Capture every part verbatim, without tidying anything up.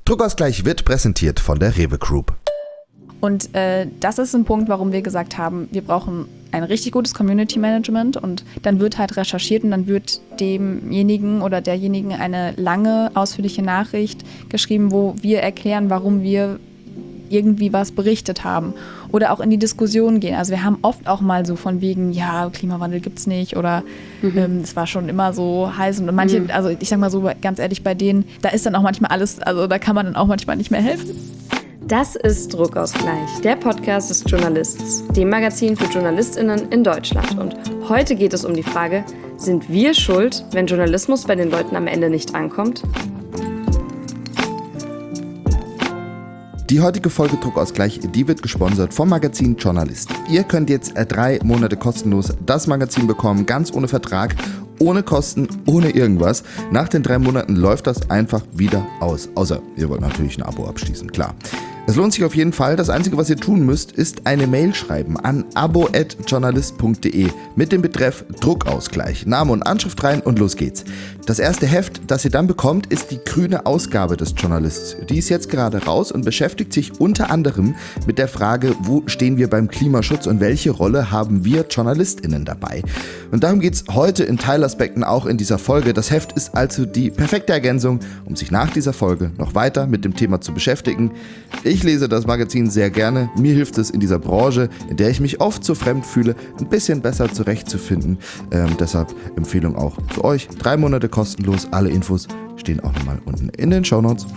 Druckausgleich wird präsentiert von der Rewe Group. Und äh, das ist ein Punkt, warum wir gesagt haben, wir brauchen ein richtig gutes Community Management und dann wird halt recherchiert und dann wird demjenigen oder derjenigen eine lange, ausführliche Nachricht geschrieben, wo wir erklären, warum wir irgendwie was berichtet haben oder auch in die Diskussion gehen. Also wir haben oft auch mal so von wegen, ja, Klimawandel gibt's nicht oder mhm. ähm, es war schon immer so heiß und manche, mhm. also ich sag mal so ganz ehrlich, bei denen, da ist dann auch manchmal alles, also da kann man dann auch manchmal nicht mehr helfen. Das ist Druckausgleich, der Podcast des Journalists, dem Magazin für JournalistInnen in Deutschland. Und heute geht es um die Frage, sind wir schuld, wenn Journalismus bei den Leuten am Ende nicht ankommt? Die heutige Folge Druckausgleich, die wird gesponsert vom Magazin Journalist. Ihr könnt jetzt drei Monate kostenlos das Magazin bekommen, ganz ohne Vertrag, ohne Kosten, ohne irgendwas. Nach den drei Monaten läuft das einfach wieder aus. Außer ihr wollt natürlich ein Abo abschließen, klar. Es lohnt sich auf jeden Fall. Das Einzige, was ihr tun müsst, ist eine Mail schreiben an abo at journalist punkt de mit dem Betreff Druckausgleich. Name und Anschrift rein und los geht's. Das erste Heft, das ihr dann bekommt, ist die grüne Ausgabe des Journalists. Die ist jetzt gerade raus und beschäftigt sich unter anderem mit der Frage, wo stehen wir beim Klimaschutz und welche Rolle haben wir JournalistInnen dabei. Und darum geht's heute in Teilaspekten auch in dieser Folge. Das Heft ist also die perfekte Ergänzung, um sich nach dieser Folge noch weiter mit dem Thema zu beschäftigen. Ich lese das Magazin sehr gerne. Mir hilft es in dieser Branche, in der ich mich oft so fremd fühle, ein bisschen besser zurechtzufinden. Ähm, deshalb Empfehlung auch für euch. Drei Monate kostenlos. Alle Infos stehen auch nochmal unten in den Shownotes.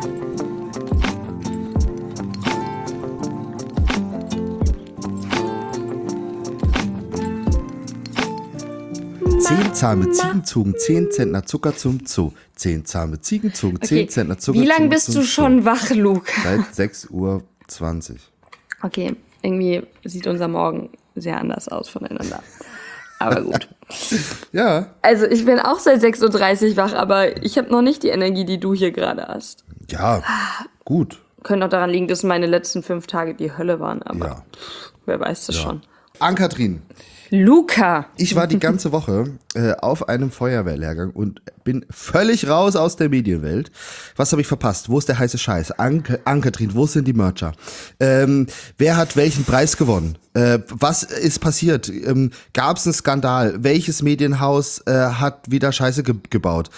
Zehn zahme Ziegen zogen zehn Zentner Zucker zum Zoo. Zehn zahme Ziegen zogen zehn Okay. Zentner Zucker Wie zum Zoo. lange bist du schon wach, Luke? Seit sechs Uhr zwanzig. Okay, irgendwie sieht unser Morgen sehr anders aus voneinander. Aber gut. Ja. Also ich bin auch seit sechs Uhr dreißig wach, aber ich habe noch nicht die Energie, die du hier gerade hast. Ja, gut. Könnte auch daran liegen, dass meine letzten fünf Tage die Hölle waren, aber Ja. pff, wer weiß das Ja. schon. Ann-Kathrin, Luca! ich war die ganze Woche äh, auf einem Feuerwehrlehrgang und bin völlig raus aus der Medienwelt. Was habe ich verpasst? Wo ist der heiße Scheiß? Ann- Ann-Kathrin, wo sind die Mercher? Ähm, wer hat welchen Preis gewonnen? Äh, was ist passiert? Ähm, Gab es einen Skandal? Welches Medienhaus äh, hat wieder Scheiße ge- gebaut?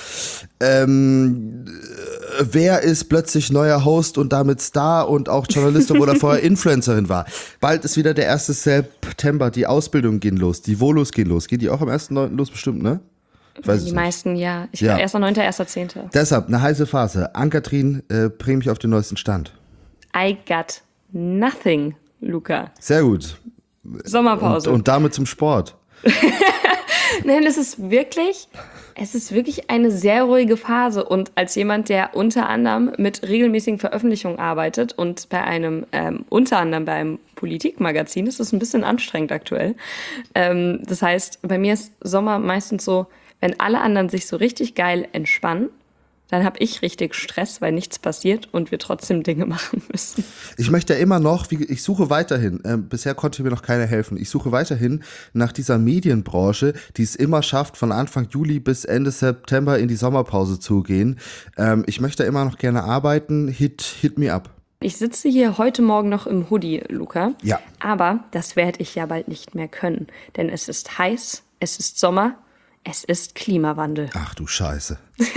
Ähm, äh, wer ist plötzlich neuer Host und damit Star und auch Journalist, obwohl er vorher Influencerin war? Bald ist wieder der erste September, die Ausbildungen gehen los, die Volos gehen los. Geht die auch am ersten neunten los bestimmt, ne? Ich weiß es Die nicht. meisten, ja. Ich Ja. glaube, erster neunter, erster zehnter Deshalb eine heiße Phase. Ann-Kathrin, äh, bring mich auf den neuesten Stand. I got nothing, Luca. Sehr gut. Sommerpause. Und, und damit zum Sport. Nein, es ist wirklich, es ist wirklich eine sehr ruhige Phase. Und als jemand, der unter anderem mit regelmäßigen Veröffentlichungen arbeitet und bei einem, ähm, unter anderem bei einem Politikmagazin, ist es ein bisschen anstrengend aktuell. Ähm, das heißt, bei mir ist Sommer meistens so, wenn alle anderen sich so richtig geil entspannen, dann habe ich richtig Stress, weil nichts passiert und wir trotzdem Dinge machen müssen. Ich möchte ja immer noch, wie, ich suche weiterhin, äh, bisher konnte mir noch keiner helfen, ich suche weiterhin nach dieser Medienbranche, die es immer schafft, von Anfang Juli bis Ende September in die Sommerpause zu gehen. Ähm, ich möchte immer noch gerne arbeiten, hit, hit me up. Ich sitze hier heute Morgen noch im Hoodie, Luca. Ja. Aber das werde ich ja bald nicht mehr können. Denn es ist heiß, es ist Sommer, es ist Klimawandel. Ach du Scheiße.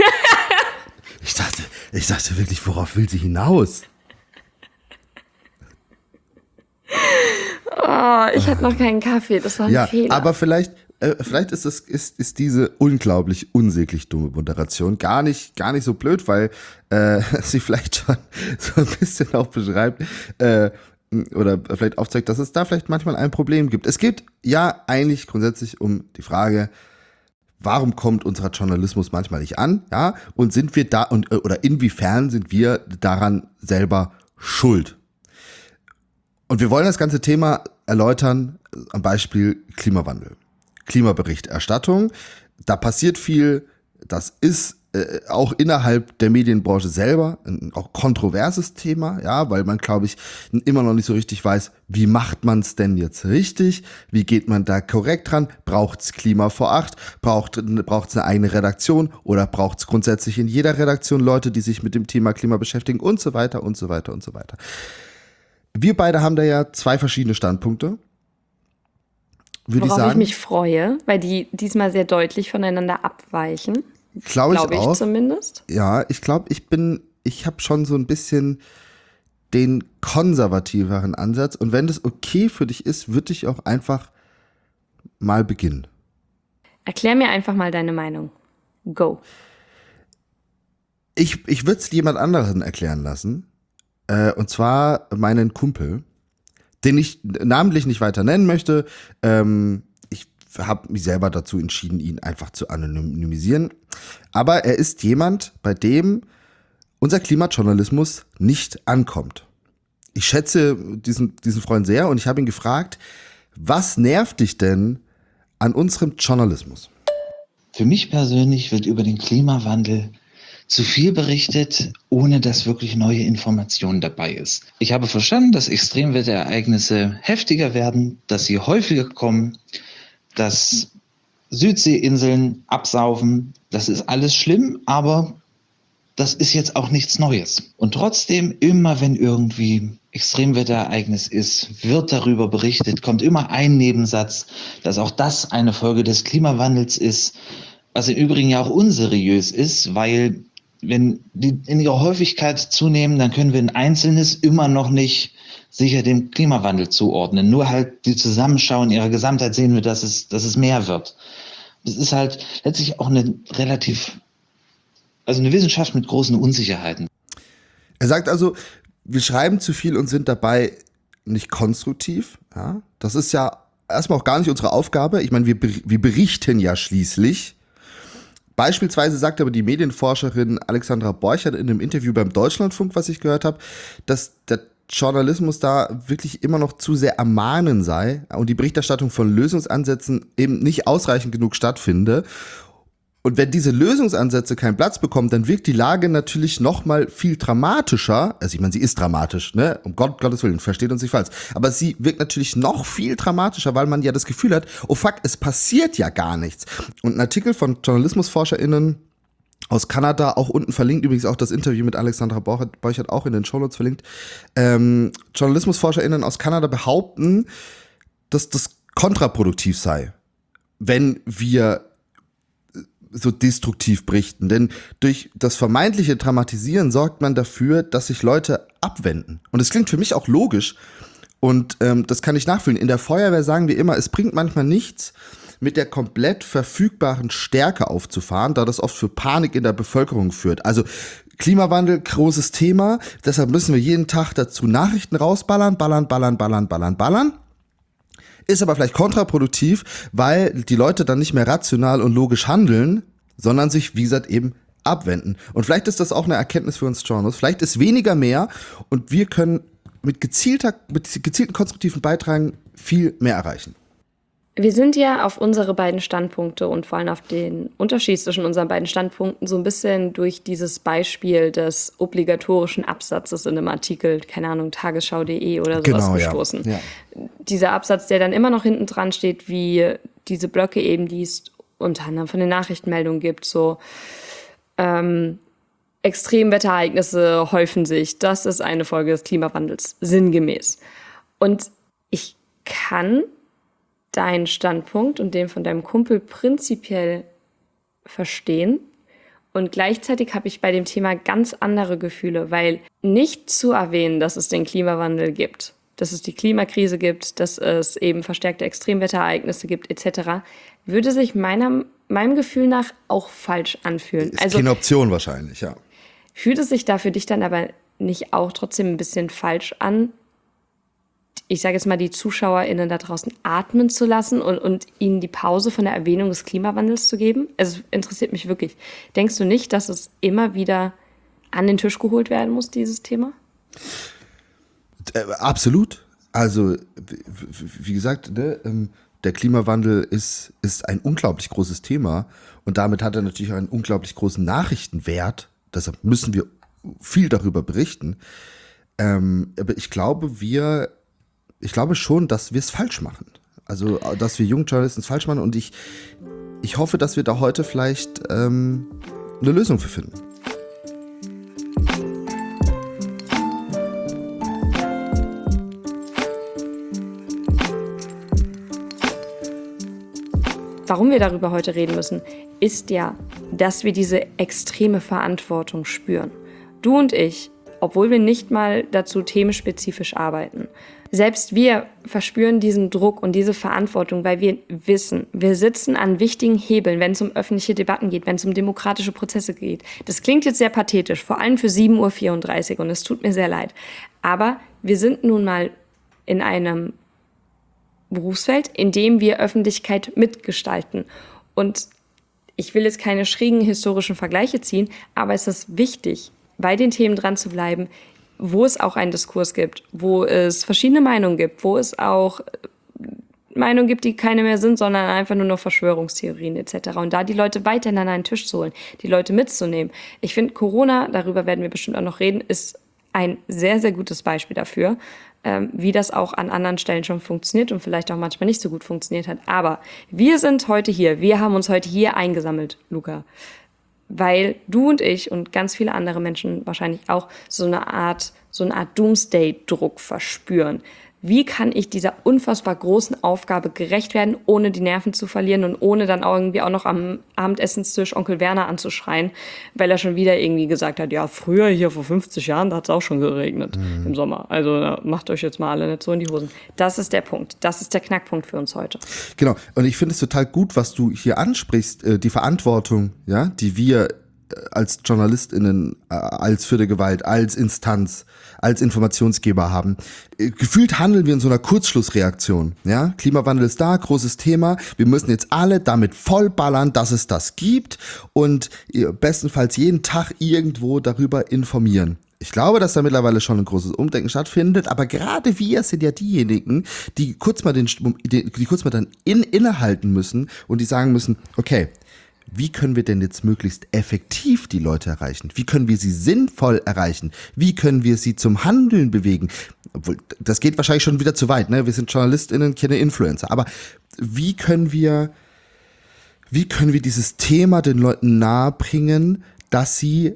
Ich dachte, ich dachte wirklich, worauf will sie hinaus? Oh, ich hatte noch keinen Kaffee, das war ein Ja, Fehler. aber vielleicht, äh, vielleicht ist, es, ist, ist diese unglaublich unsäglich dumme Moderation gar nicht, gar nicht so blöd, weil äh, sie vielleicht schon so ein bisschen auch beschreibt äh, oder vielleicht aufzeigt, dass es da vielleicht manchmal ein Problem gibt. Es geht ja eigentlich grundsätzlich um die Frage, warum kommt unser Journalismus manchmal nicht an, ja? Und sind wir da und oder inwiefern sind wir daran selber schuld? Und wir wollen das ganze Thema erläutern am Beispiel Klimawandel. Klimaberichterstattung, da passiert viel, das ist äh, auch innerhalb der Medienbranche selber ein auch kontroverses Thema, ja, weil man, glaube ich, immer noch nicht so richtig weiß, wie macht man es denn jetzt richtig? Wie geht man da korrekt ran? Braucht es Klima vor acht? Braucht es eine eigene Redaktion? Oder braucht es grundsätzlich in jeder Redaktion Leute, die sich mit dem Thema Klima beschäftigen und so weiter und so weiter und so weiter. Wir beide haben da ja zwei verschiedene Standpunkte. Würde Worauf ich sagen. ich mich freue, weil die diesmal sehr deutlich voneinander abweichen. Glaube ich, Glaube ich auch. zumindest. Ja, ich glaube, ich bin, ich habe schon so ein bisschen den konservativeren Ansatz. Und wenn das okay für dich ist, würde ich auch einfach mal beginnen. Erklär mir einfach mal deine Meinung. Go. Ich, ich würde es jemand anderen erklären lassen. Äh, und zwar meinen Kumpel, den ich namentlich nicht weiter nennen möchte. Ähm, ich habe mich selber dazu entschieden, ihn einfach zu anonymisieren. Aber er ist jemand, bei dem unser Klimajournalismus nicht ankommt. Ich schätze diesen, diesen Freund sehr und ich habe ihn gefragt, was nervt dich denn an unserem Journalismus? Für mich persönlich wird über den Klimawandel zu viel berichtet, ohne dass wirklich neue Informationen dabei ist. Ich habe verstanden, dass Extremwetterereignisse heftiger werden, dass sie häufiger kommen, dass Südseeinseln absaufen. Das ist alles schlimm, aber das ist jetzt auch nichts Neues. Und trotzdem, immer wenn irgendwie Extremwetterereignis ist, wird darüber berichtet, kommt immer ein Nebensatz, dass auch das eine Folge des Klimawandels ist, was im Übrigen ja auch unseriös ist, weil wenn die in ihrer Häufigkeit zunehmen, dann können wir ein Einzelnes immer noch nicht sicher dem Klimawandel zuordnen. Nur halt die Zusammenschau in ihrer Gesamtheit sehen wir, dass es, dass es mehr wird. Das ist halt letztlich auch eine relativ, also eine Wissenschaft mit großen Unsicherheiten. Er sagt also, wir schreiben zu viel und sind dabei nicht konstruktiv. Ja? Das ist ja erstmal auch gar nicht unsere Aufgabe. Ich meine, wir, wir berichten ja schließlich. Beispielsweise sagt aber die Medienforscherin Alexandra Borchert in einem Interview beim Deutschlandfunk, was ich gehört habe, dass der Journalismus da wirklich immer noch zu sehr am Mahnen sei und die Berichterstattung von Lösungsansätzen eben nicht ausreichend genug stattfinde. Und wenn diese Lösungsansätze keinen Platz bekommen, dann wirkt die Lage natürlich noch mal viel dramatischer. Also ich meine, sie ist dramatisch, ne? Um Gott, Gottes Willen, versteht uns nicht falsch. Aber sie wirkt natürlich noch viel dramatischer, weil man ja das Gefühl hat, oh fuck, es passiert ja gar nichts. Und ein Artikel von JournalismusforscherInnen aus Kanada, auch unten verlinkt, übrigens auch das Interview mit Alexandra Borchert auch in den Shownotes verlinkt. Ähm, JournalismusforscherInnen aus Kanada behaupten, dass das kontraproduktiv sei, wenn wir so destruktiv berichten. Denn durch das vermeintliche Dramatisieren sorgt man dafür, dass sich Leute abwenden. Und es klingt für mich auch logisch. Und ähm, das kann ich nachfühlen. In der Feuerwehr sagen wir immer, es bringt manchmal nichts, mit der komplett verfügbaren Stärke aufzufahren, da das oft für Panik in der Bevölkerung führt. Also Klimawandel, großes Thema. Deshalb müssen wir jeden Tag dazu Nachrichten rausballern, ballern, ballern, ballern, ballern, ballern. Ist aber vielleicht kontraproduktiv, weil die Leute dann nicht mehr rational und logisch handeln, sondern sich, wie gesagt, eben abwenden. Und vielleicht ist das auch eine Erkenntnis für uns Journals. Vielleicht ist weniger mehr und wir können mit gezielter, mit gezielten konstruktiven Beiträgen viel mehr erreichen. Wir sind ja auf unsere beiden Standpunkte und vor allem auf den Unterschied zwischen unseren beiden Standpunkten so ein bisschen durch dieses Beispiel des obligatorischen Absatzes in einem Artikel, keine Ahnung, tagesschau punkt de oder sowas Genau, gestoßen. Ja. Ja. Dieser Absatz, der dann immer noch hinten dran steht, wie diese Blöcke eben, die es unter anderem von den Nachrichtenmeldungen gibt, so ähm, Extremwetterereignisse häufen sich. Das ist eine Folge des Klimawandels, sinngemäß. Und ich kann deinen Standpunkt und den von deinem Kumpel prinzipiell verstehen. Und gleichzeitig habe ich bei dem Thema ganz andere Gefühle, weil nicht zu erwähnen, dass es den Klimawandel gibt, dass es die Klimakrise gibt, dass es eben verstärkte Extremwetterereignisse gibt et cetera, würde sich meiner, meinem Gefühl nach auch falsch anfühlen. Ist also, keine Option wahrscheinlich, ja. Fühlt es sich da für dich dann aber nicht auch trotzdem ein bisschen falsch an, ich sage jetzt mal, die ZuschauerInnen da draußen atmen zu lassen und, und ihnen die Pause von der Erwähnung des Klimawandels zu geben? Also es interessiert mich wirklich. Denkst du nicht, dass es immer wieder an den Tisch geholt werden muss, dieses Thema? Äh, absolut. Also, wie gesagt, ne, ähm, der Klimawandel ist, ist ein unglaublich großes Thema und damit hat er natürlich einen unglaublich großen Nachrichtenwert. Deshalb müssen wir viel darüber berichten. Ähm, aber ich glaube, wir, ich glaube schon, dass wir es falsch machen. Also, dass wir jungen Journalisten es falsch machen und ich, ich hoffe, dass wir da heute vielleicht ähm, eine Lösung für finden. Warum wir darüber heute reden müssen, ist ja, dass wir diese extreme Verantwortung spüren. Du und ich, obwohl wir nicht mal dazu themenspezifisch arbeiten, selbst wir verspüren diesen Druck und diese Verantwortung, weil wir wissen, wir sitzen an wichtigen Hebeln, wenn es um öffentliche Debatten geht, wenn es um demokratische Prozesse geht. Das klingt jetzt sehr pathetisch, vor allem für sieben Uhr vierunddreißig und es tut mir sehr leid. Aber wir sind nun mal in einem Berufsfeld, in dem wir Öffentlichkeit mitgestalten. Und ich will jetzt keine schrägen historischen Vergleiche ziehen, aber es ist wichtig, bei den Themen dran zu bleiben, wo es auch einen Diskurs gibt, wo es verschiedene Meinungen gibt, wo es auch Meinungen gibt, die keine mehr sind, sondern einfach nur noch Verschwörungstheorien et cetera. Und da die Leute weiterhin an einen Tisch zu holen, die Leute mitzunehmen. Ich finde, Corona, darüber werden wir bestimmt auch noch reden, ist ein sehr, sehr gutes Beispiel dafür, ähm, wie das auch an anderen Stellen schon funktioniert und vielleicht auch manchmal nicht so gut funktioniert hat. Aber wir sind heute hier, wir haben uns heute hier eingesammelt, Luca, weil du und ich und ganz viele andere Menschen wahrscheinlich auch so eine Art, so eine Art Doomsday-Druck verspüren. Wie kann ich dieser unfassbar großen Aufgabe gerecht werden, ohne die Nerven zu verlieren und ohne dann auch irgendwie auch noch am Abendessenstisch Onkel Werner anzuschreien, weil er schon wieder irgendwie gesagt hat, ja, früher hier vor fünfzig Jahren, da hat es auch schon geregnet mhm. im Sommer. Also macht euch jetzt mal alle nicht so in die Hosen. Das ist der Punkt. Das ist der Knackpunkt für uns heute. Genau. Und ich finde es total gut, was du hier ansprichst, die Verantwortung, ja, die wir als JournalistInnen, als für die Gewalt, als Instanz, als Informationsgeber haben. Gefühlt handeln wir in so einer Kurzschlussreaktion. Ja? Klimawandel ist da, großes Thema. Wir müssen jetzt alle damit vollballern, dass es das gibt und bestenfalls jeden Tag irgendwo darüber informieren. Ich glaube, dass da mittlerweile schon ein großes Umdenken stattfindet, aber gerade wir sind ja diejenigen, die kurz mal den, die, die kurz mal dann in, innehalten müssen und die sagen müssen, okay, wie können wir denn jetzt möglichst effektiv die Leute erreichen? Wie können wir sie sinnvoll erreichen? Wie können wir sie zum Handeln bewegen? Obwohl, das geht wahrscheinlich schon wieder zu weit, ne? Wir sind JournalistInnen, keine Influencer. Aber wie können wir, wie können wir dieses Thema den Leuten nahebringen, dass sie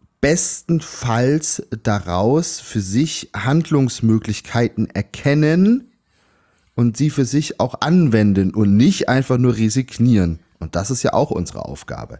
bestenfalls daraus für sich Handlungsmöglichkeiten erkennen und sie für sich auch anwenden und nicht einfach nur resignieren? Und das ist ja auch unsere Aufgabe.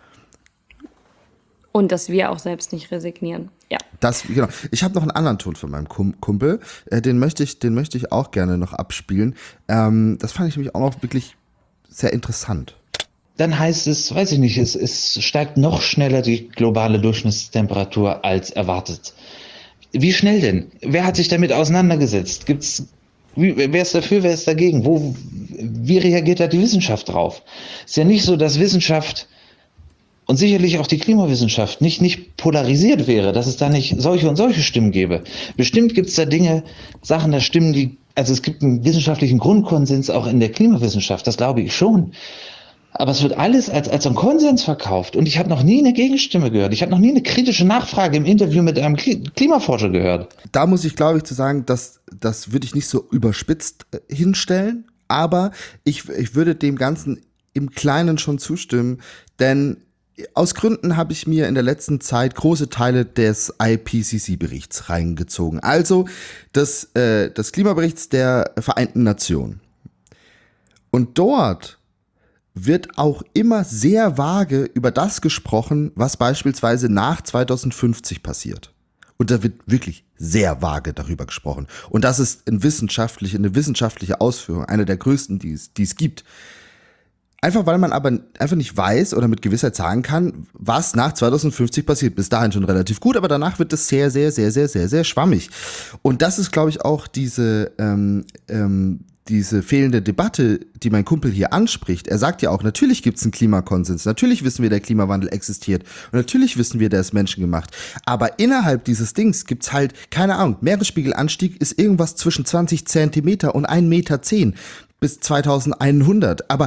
Und dass wir auch selbst nicht resignieren. Ja. Das, genau. Ich habe noch einen anderen Ton von meinem Kumpel. Äh, den möchte ich, den möchte ich auch gerne noch abspielen. Ähm, das fand ich nämlich auch noch wirklich sehr interessant. Dann heißt es, weiß ich nicht, es, es steigt noch schneller die globale Durchschnittstemperatur als erwartet. Wie schnell denn? Wer hat sich damit auseinandergesetzt? Gibt's Wie, wer ist dafür, wer ist dagegen? Wo, wie reagiert da die Wissenschaft drauf? Ist ja nicht so, dass Wissenschaft und sicherlich auch die Klimawissenschaft nicht, nicht polarisiert wäre, dass es da nicht solche und solche Stimmen gäbe. Bestimmt gibt es da Dinge, Sachen, da Stimmen, die, also es gibt einen wissenschaftlichen Grundkonsens auch in der Klimawissenschaft, das glaube ich schon. Aber es wird alles als, als ein Konsens verkauft. Und ich habe noch nie eine Gegenstimme gehört. Ich habe noch nie eine kritische Nachfrage im Interview mit einem Klimaforscher gehört. Da muss ich, glaube ich, zu sagen, dass, das würde ich nicht so überspitzt hinstellen. Aber ich, ich würde dem Ganzen im Kleinen schon zustimmen. Denn aus Gründen habe ich mir in der letzten Zeit große Teile des I P C C-Berichts reingezogen. Also des, äh, des Klimaberichts der Vereinten Nationen. Und dort wird auch immer sehr vage über das gesprochen, was beispielsweise nach zweitausendfünfzig passiert. Und da wird wirklich sehr vage darüber gesprochen. Und das ist eine wissenschaftliche, eine wissenschaftliche Ausführung, eine der größten, die es, die es gibt. Einfach weil man aber einfach nicht weiß oder mit Gewissheit sagen kann, was nach zweitausendfünfzig passiert. Bis dahin schon relativ gut, aber danach wird es sehr, sehr, sehr, sehr, sehr, sehr schwammig. Und das ist, glaube ich, auch diese ähm, ähm, diese fehlende Debatte, die mein Kumpel hier anspricht. Er sagt ja auch, natürlich gibt es einen Klimakonsens, natürlich wissen wir, der Klimawandel existiert und natürlich wissen wir, der ist menschengemacht. Aber innerhalb dieses Dings gibt's halt, keine Ahnung, Meeresspiegelanstieg ist irgendwas zwischen zwanzig Zentimeter und ein Meter zehn. bis zweitausendeinhundert. Aber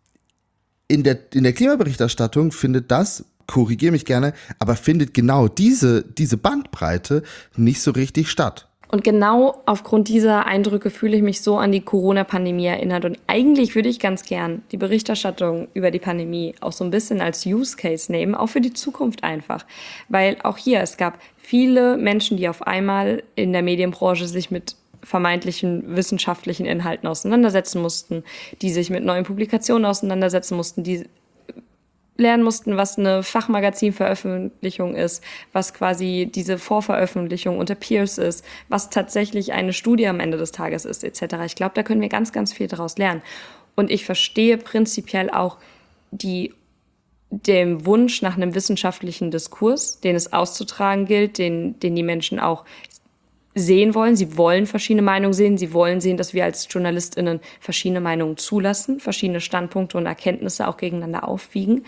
in der, in der Klimaberichterstattung findet das, korrigiere mich gerne, aber findet genau diese, diese Bandbreite nicht so richtig statt. Und genau aufgrund dieser Eindrücke fühle ich mich so an die Corona-Pandemie erinnert. Und eigentlich würde ich ganz gern die Berichterstattung über die Pandemie auch so ein bisschen als Use Case nehmen, auch für die Zukunft einfach. Weil auch hier, es gab viele Menschen, die auf einmal in der Medienbranche sich mit vermeintlichen wissenschaftlichen Inhalten auseinandersetzen mussten, die sich mit neuen Publikationen auseinandersetzen mussten, die lernen mussten, was eine Fachmagazinveröffentlichung ist, was quasi diese Vorveröffentlichung unter Peers ist, was tatsächlich eine Studie am Ende des Tages ist, et cetera. Ich glaube, da können wir ganz, ganz viel daraus lernen. Und ich verstehe prinzipiell auch die, den Wunsch nach einem wissenschaftlichen Diskurs, den es auszutragen gilt, den, den die Menschen auch sehen wollen. Sie wollen verschiedene Meinungen sehen. Sie wollen sehen, dass wir als JournalistInnen verschiedene Meinungen zulassen, verschiedene Standpunkte und Erkenntnisse auch gegeneinander aufwiegen.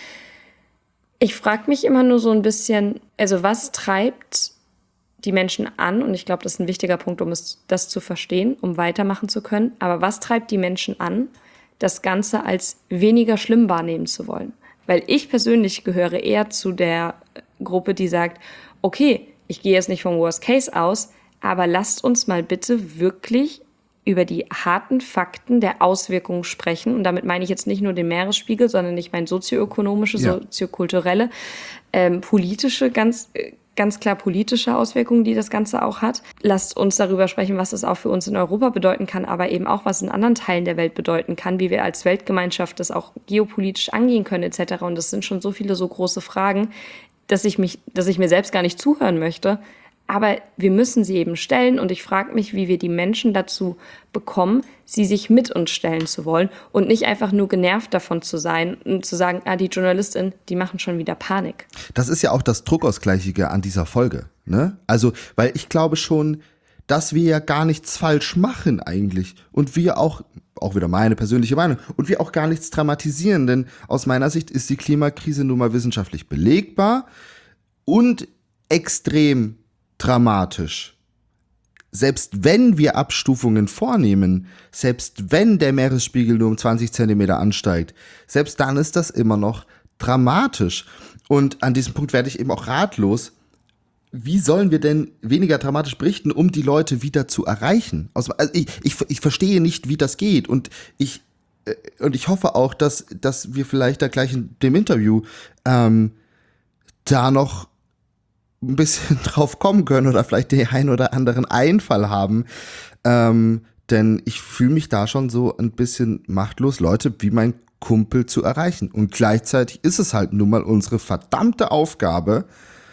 Ich frage mich immer nur so ein bisschen, also was treibt die Menschen an? Und ich glaube, das ist ein wichtiger Punkt, um es, das zu verstehen, um weitermachen zu können. Aber was treibt die Menschen an, das Ganze als weniger schlimm wahrnehmen zu wollen? Weil ich persönlich gehöre eher zu der Gruppe, die sagt, okay, ich gehe jetzt nicht vom Worst Case aus, aber lasst uns mal bitte wirklich über die harten Fakten der Auswirkungen sprechen. Und damit meine ich jetzt nicht nur den Meeresspiegel, sondern ich meine sozioökonomische, ja. soziokulturelle, ähm, politische, ganz, ganz klar politische Auswirkungen, die das Ganze auch hat. Lasst uns darüber sprechen, was es auch für uns in Europa bedeuten kann, aber eben auch, was in anderen Teilen der Welt bedeuten kann, wie wir als Weltgemeinschaft das auch geopolitisch angehen können, et cetera. Und das sind schon so viele so große Fragen, dass ich mich, dass ich mir selbst gar nicht zuhören möchte. Aber wir müssen sie eben stellen und ich frage mich, wie wir die Menschen dazu bekommen, sie sich mit uns stellen zu wollen und nicht einfach nur genervt davon zu sein und zu sagen, ah, die JournalistInnen, die machen schon wieder Panik. Das ist ja auch das Druckausgleichige an dieser Folge, ne? Also, weil ich glaube schon, dass wir ja gar nichts falsch machen eigentlich und wir auch, auch wieder meine persönliche Meinung, und wir auch gar nichts dramatisieren, denn aus meiner Sicht ist die Klimakrise nun mal wissenschaftlich belegbar und extrem dramatisch. Selbst wenn wir Abstufungen vornehmen, selbst wenn der Meeresspiegel nur um zwanzig Zentimeter ansteigt, selbst dann ist das immer noch dramatisch. Und an diesem Punkt werde ich eben auch ratlos. Wie sollen wir denn weniger dramatisch berichten, um die Leute wieder zu erreichen? Also ich, ich, ich verstehe nicht, wie das geht. Und ich, und ich hoffe auch, dass, dass wir vielleicht da gleich in dem Interview ähm, da noch ein bisschen drauf kommen können oder vielleicht den einen oder anderen Einfall haben. Ähm, denn ich fühle mich da schon so ein bisschen machtlos, Leute wie mein Kumpel zu erreichen. Und gleichzeitig ist es halt nun mal unsere verdammte Aufgabe,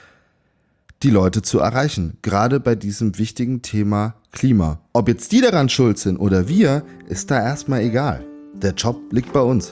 die Leute zu erreichen. Gerade bei diesem wichtigen Thema Klima. Ob jetzt die daran schuld sind oder wir, ist da erstmal egal. Der Job liegt bei uns.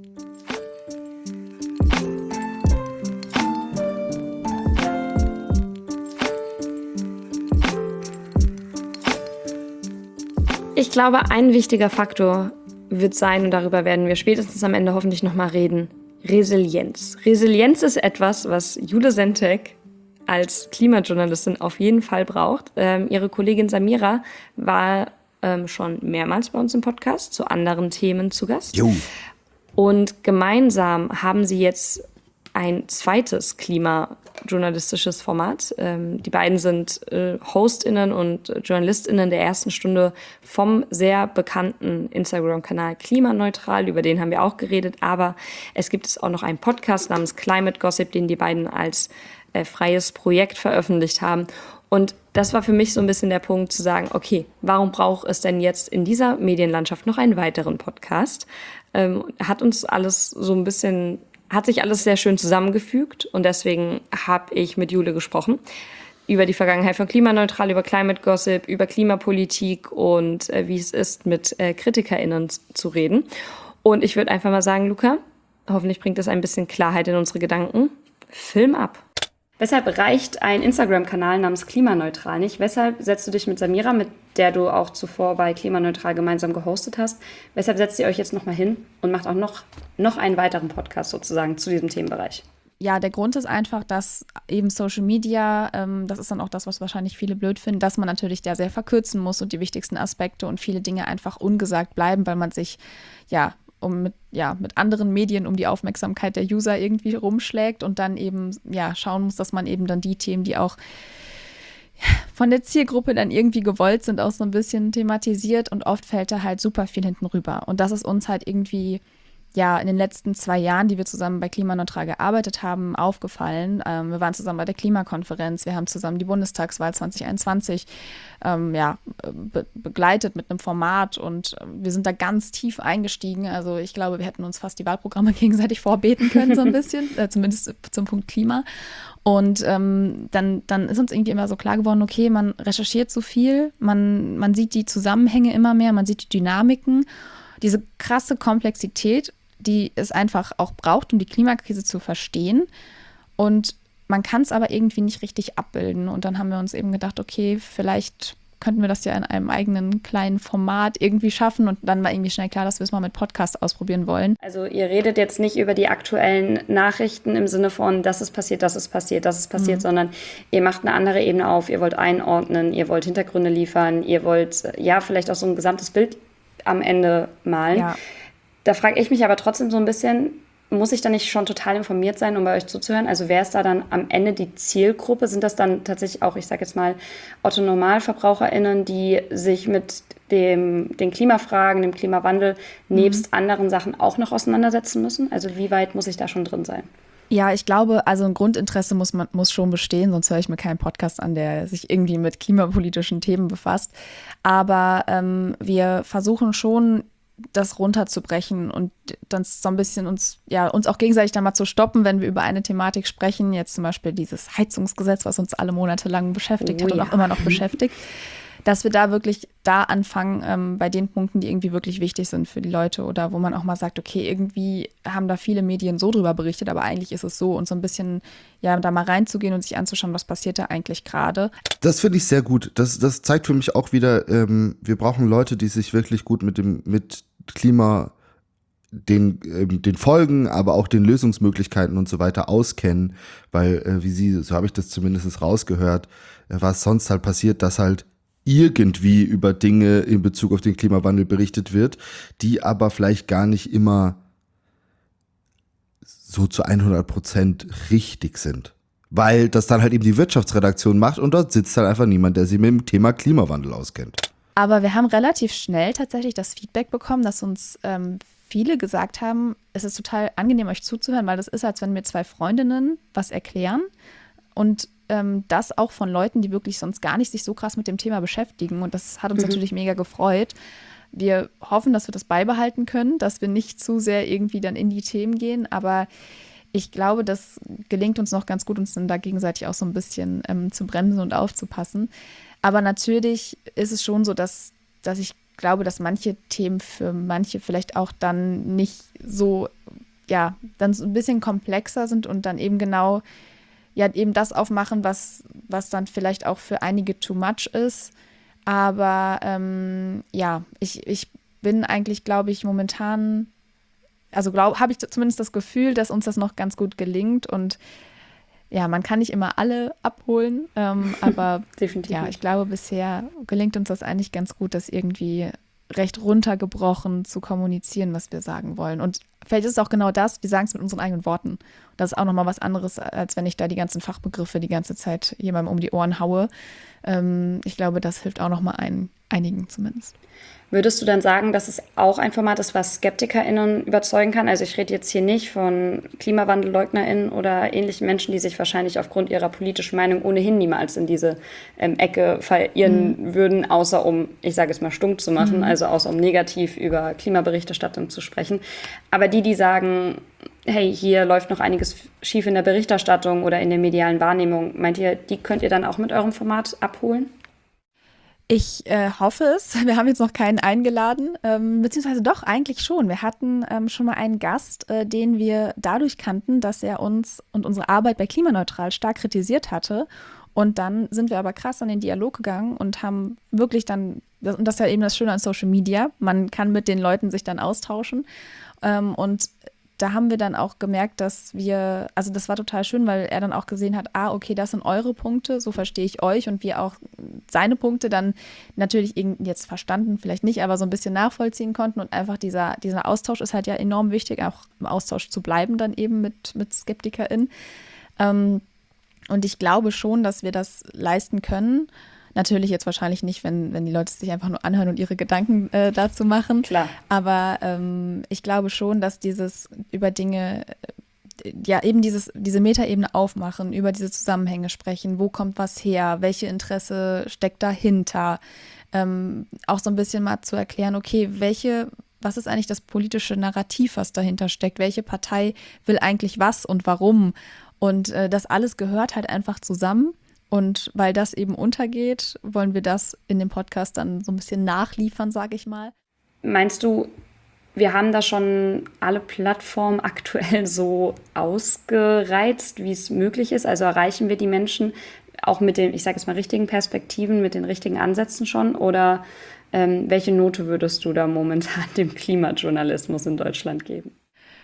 Ich glaube, ein wichtiger Faktor wird sein, und darüber werden wir spätestens am Ende hoffentlich nochmal reden, Resilienz. Resilienz ist etwas, was Jule Sentek als Klimajournalistin auf jeden Fall braucht. Ähm, ihre Kollegin Samira war ähm, schon mehrmals bei uns im Podcast zu anderen Themen zu Gast. Jo. Und gemeinsam haben sie jetzt ein zweites klimajournalistisches Format. Ähm, die beiden sind äh, HostInnen und JournalistInnen der ersten Stunde vom sehr bekannten Instagram-Kanal Klimaneutral. Über den haben wir auch geredet. Aber es gibt es auch noch einen Podcast namens Climate Gossip, den die beiden als äh, freies Projekt veröffentlicht haben. Und das war für mich so ein bisschen der Punkt zu sagen, okay, warum braucht es denn jetzt in dieser Medienlandschaft noch einen weiteren Podcast? Ähm, hat uns alles so ein bisschen... Hat sich alles sehr schön zusammengefügt und deswegen habe ich mit Jule gesprochen über die Vergangenheit von Klimaneutral, über Climate Gossip, über Klimapolitik und äh, wie es ist, mit äh, KritikerInnen zu reden. Und ich würde einfach mal sagen, Luca, hoffentlich bringt das ein bisschen Klarheit in unsere Gedanken. Film ab. Weshalb reicht ein Instagram-Kanal namens Klimaneutral nicht? Weshalb setzt du dich mit Samira, mit der du auch zuvor bei Klimaneutral gemeinsam gehostet hast, weshalb setzt ihr euch jetzt nochmal hin und macht auch noch, noch einen weiteren Podcast sozusagen zu diesem Themenbereich? ja, der Grund ist einfach, dass eben Social Media, ähm, das ist dann auch das, was wahrscheinlich viele blöd finden, dass man natürlich da sehr verkürzen muss und die wichtigsten Aspekte und viele Dinge einfach ungesagt bleiben, weil man sich ja um mit, ja, mit anderen Medien um die Aufmerksamkeit der User irgendwie rumschlägt und dann eben ja schauen muss, dass man eben dann die Themen, die auch von der Zielgruppe dann irgendwie gewollt sind, auch so ein bisschen thematisiert und oft fällt da halt super viel hinten rüber. Und das ist uns halt irgendwie ja in den letzten zwei Jahren, die wir zusammen bei Klimaneutral gearbeitet haben, aufgefallen. Ähm, wir waren zusammen bei der Klimakonferenz, wir haben zusammen die Bundestagswahl zwanzig einundzwanzig ähm, ja, be- begleitet mit einem Format und wir sind da ganz tief eingestiegen. Also ich glaube, wir hätten uns fast die Wahlprogramme gegenseitig vorbeten können, so ein bisschen, äh, zumindest zum Punkt Klima. Und ähm, dann, dann ist uns irgendwie immer so klar geworden, okay, man recherchiert so viel, man, man sieht die Zusammenhänge immer mehr, man sieht die Dynamiken, diese krasse Komplexität, die es einfach auch braucht, um die Klimakrise zu verstehen. Und man kann es aber irgendwie nicht richtig abbilden. Und dann haben wir uns eben gedacht, okay, vielleicht könnten wir das ja in einem eigenen kleinen Format irgendwie schaffen. Und dann war irgendwie schnell klar, dass wir es mal mit Podcast ausprobieren wollen. Also ihr redet jetzt nicht über die aktuellen Nachrichten im Sinne von, das ist passiert, das ist passiert, das ist passiert, mhm. sondern ihr macht eine andere Ebene auf, ihr wollt einordnen, ihr wollt Hintergründe liefern, ihr wollt ja vielleicht auch so ein gesamtes Bild am Ende malen. Ja. Da frage ich mich aber trotzdem so ein bisschen, muss ich da nicht schon total informiert sein, um bei euch zuzuhören? Also wer ist da dann am Ende die Zielgruppe? Sind das dann tatsächlich auch, ich sage jetzt mal, Otto-NormalverbraucherInnen, die sich mit dem, den Klimafragen, dem Klimawandel nebst mhm. anderen Sachen auch noch auseinandersetzen müssen? Also wie weit muss ich da schon drin sein? Ja, ich glaube, also ein Grundinteresse muss man muss schon bestehen, sonst höre ich mir keinen Podcast an, der sich irgendwie mit klimapolitischen Themen befasst. Aber ähm, wir versuchen schon, das runterzubrechen und dann so ein bisschen uns, ja, uns auch gegenseitig dann mal zu stoppen, wenn wir über eine Thematik sprechen. Jetzt zum Beispiel dieses Heizungsgesetz, was uns alle Monate lang beschäftigt oh, hat und ja. auch immer noch beschäftigt. Dass wir da wirklich da anfangen, ähm, bei den Punkten, die irgendwie wirklich wichtig sind für die Leute oder wo man auch mal sagt, okay, irgendwie haben da viele Medien so drüber berichtet, aber eigentlich ist es so und so ein bisschen, ja, da mal reinzugehen und sich anzuschauen, was passiert da eigentlich gerade. Das finde ich sehr gut. Das, das zeigt für mich auch wieder, ähm, wir brauchen Leute, die sich wirklich gut mit dem, mit Klima, den, ähm, den Folgen, aber auch den Lösungsmöglichkeiten und so weiter auskennen, weil, äh, wie sie, so habe ich das zumindest rausgehört, äh, was sonst halt passiert, dass halt irgendwie über Dinge in Bezug auf den Klimawandel berichtet wird, die aber vielleicht gar nicht immer so zu hundert Prozent richtig sind. Weil das dann halt eben die Wirtschaftsredaktion macht und dort sitzt halt einfach niemand, der sich mit dem Thema Klimawandel auskennt. Aber wir haben relativ schnell tatsächlich das Feedback bekommen, dass uns ähm, viele gesagt haben, es ist total angenehm, euch zuzuhören, weil das ist, als wenn mir zwei Freundinnen was erklären und ähm, das auch von Leuten, die wirklich sonst gar nicht sich so krass mit dem Thema beschäftigen. Und das hat uns mhm. natürlich mega gefreut. Wir hoffen, dass wir das beibehalten können, dass wir nicht zu sehr irgendwie dann in die Themen gehen, aber ich glaube, das gelingt uns noch ganz gut, uns dann da gegenseitig auch so ein bisschen ähm, zu bremsen und aufzupassen. Aber natürlich ist es schon so, dass, dass ich glaube, dass manche Themen für manche vielleicht auch dann nicht so, ja, dann so ein bisschen komplexer sind und dann eben genau, ja, eben das aufmachen, was, was dann vielleicht auch für einige too much ist. Aber ähm, ja, ich, ich bin eigentlich, glaube ich, momentan, also habe ich zumindest das Gefühl, dass uns das noch ganz gut gelingt und ja, man kann nicht immer alle abholen, ähm, aber definitiv ja, ich glaube, bisher gelingt uns das eigentlich ganz gut, das irgendwie recht runtergebrochen zu kommunizieren, was wir sagen wollen. Und vielleicht ist es auch genau das, wir sagen es mit unseren eigenen Worten. Das ist auch nochmal was anderes, als wenn ich da die ganzen Fachbegriffe die ganze Zeit jemandem um die Ohren haue. Ähm, ich glaube, das hilft auch nochmal ein, einigen zumindest. Würdest du dann sagen, dass es auch ein Format ist, was SkeptikerInnen überzeugen kann? Also ich rede jetzt hier nicht von KlimawandelleugnerInnen oder ähnlichen Menschen, die sich wahrscheinlich aufgrund ihrer politischen Meinung ohnehin niemals in diese ähm, Ecke verirren mhm. würden, außer um, ich sage es mal, stunk zu machen, mhm. also außer um negativ über Klimaberichterstattung zu sprechen. Aber die, die sagen, hey, hier läuft noch einiges schief in der Berichterstattung oder in der medialen Wahrnehmung, meint ihr, die könnt ihr dann auch mit eurem Format abholen? Ich äh, hoffe es. Wir haben jetzt noch keinen eingeladen, ähm, beziehungsweise doch, eigentlich schon. Wir hatten ähm, schon mal einen Gast, äh, den wir dadurch kannten, dass er uns und unsere Arbeit bei Klimaneutral stark kritisiert hatte. Und dann sind wir aber krass an den Dialog gegangen und haben wirklich dann, und das ist ja eben das Schöne an Social Media, man kann mit den Leuten sich dann austauschen. Ähm, und da haben wir dann auch gemerkt, dass wir, also das war total schön, weil er dann auch gesehen hat, ah, okay, das sind eure Punkte, so verstehe ich euch und wir auch seine Punkte dann natürlich jetzt verstanden, vielleicht nicht, aber so ein bisschen nachvollziehen konnten und einfach dieser, dieser Austausch ist halt ja enorm wichtig, auch im Austausch zu bleiben dann eben mit, mit SkeptikerInnen. Ähm, und ich glaube schon, dass wir das leisten können. Natürlich jetzt wahrscheinlich nicht, wenn, wenn die Leute sich einfach nur anhören und ihre Gedanken äh, dazu machen. Klar. Aber ähm, ich glaube schon, dass dieses über Dinge, äh, ja eben dieses, diese Metaebene aufmachen, über diese Zusammenhänge sprechen, wo kommt was her, welche Interesse steckt dahinter, ähm, auch so ein bisschen mal zu erklären, okay, welche, was ist eigentlich das politische Narrativ, was dahinter steckt, welche Partei will eigentlich was und warum und äh, das alles gehört halt einfach zusammen. Und weil das eben untergeht, wollen wir das in dem Podcast dann so ein bisschen nachliefern, sage ich mal. Meinst du, wir haben da schon alle Plattformen aktuell so ausgereizt, wie es möglich ist? Also erreichen wir die Menschen auch mit den, ich sage jetzt mal, richtigen Perspektiven, mit den richtigen Ansätzen schon? Oder ähm, welche Note würdest du da momentan dem Klimajournalismus in Deutschland geben?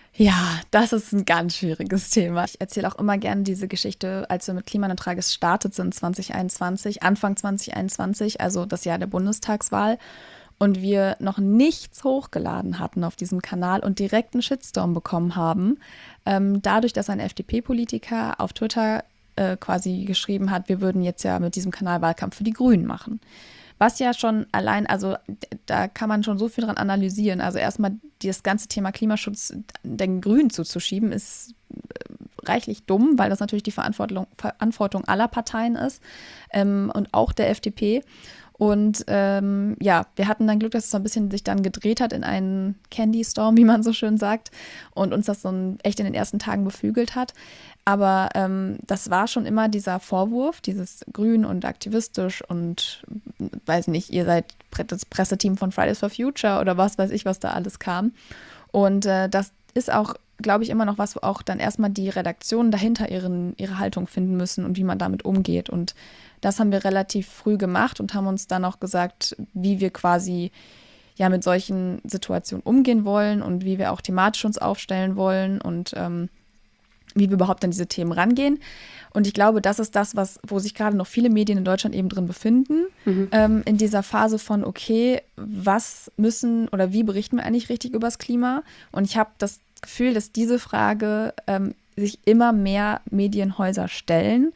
Ja, das ist ein ganz schwieriges Thema. Ich erzähle auch immer gerne diese Geschichte, als wir mit Klimaneutral gestartet sind zwanzig einundzwanzig, Anfang zwanzig einundzwanzig, also das Jahr der Bundestagswahl, und wir noch nichts hochgeladen hatten auf diesem Kanal und direkt einen Shitstorm bekommen haben. Ähm, dadurch, dass ein F D P-Politiker auf Twitter äh, quasi geschrieben hat, wir würden jetzt ja mit diesem Kanal Wahlkampf für die Grünen machen. Was ja schon allein, also da kann man schon so viel dran analysieren. Also erstmal das ganze Thema Klimaschutz den Grünen zuzuschieben, ist reichlich dumm, weil das natürlich die Verantwortung, Verantwortung aller Parteien ist ähm, und auch der F D P. Und ähm, ja, wir hatten dann Glück, dass es so ein bisschen sich dann gedreht hat in einen Candy Storm, wie man so schön sagt, und uns das so ein, echt in den ersten Tagen beflügelt hat. Aber ähm, das war schon immer dieser Vorwurf, dieses grün und aktivistisch und weiß nicht, ihr seid das Presseteam von Fridays for Future oder was weiß ich, was da alles kam. Und äh, das ist auch, glaube ich, immer noch was, wo auch dann erstmal die Redaktionen dahinter ihren, ihre Haltung finden müssen und wie man damit umgeht. Und das haben wir relativ früh gemacht und haben uns dann auch gesagt, wie wir quasi ja mit solchen Situationen umgehen wollen und wie wir auch thematisch uns aufstellen wollen und ähm, wie wir überhaupt an diese Themen rangehen. Und ich glaube, das ist das, was, wo sich gerade noch viele Medien in Deutschland eben drin befinden, mhm. ähm, in dieser Phase von, okay, was müssen oder wie berichten wir eigentlich richtig über das Klima? Und ich habe das Gefühl, dass diese Frage ähm, sich immer mehr Medienhäuser stellen.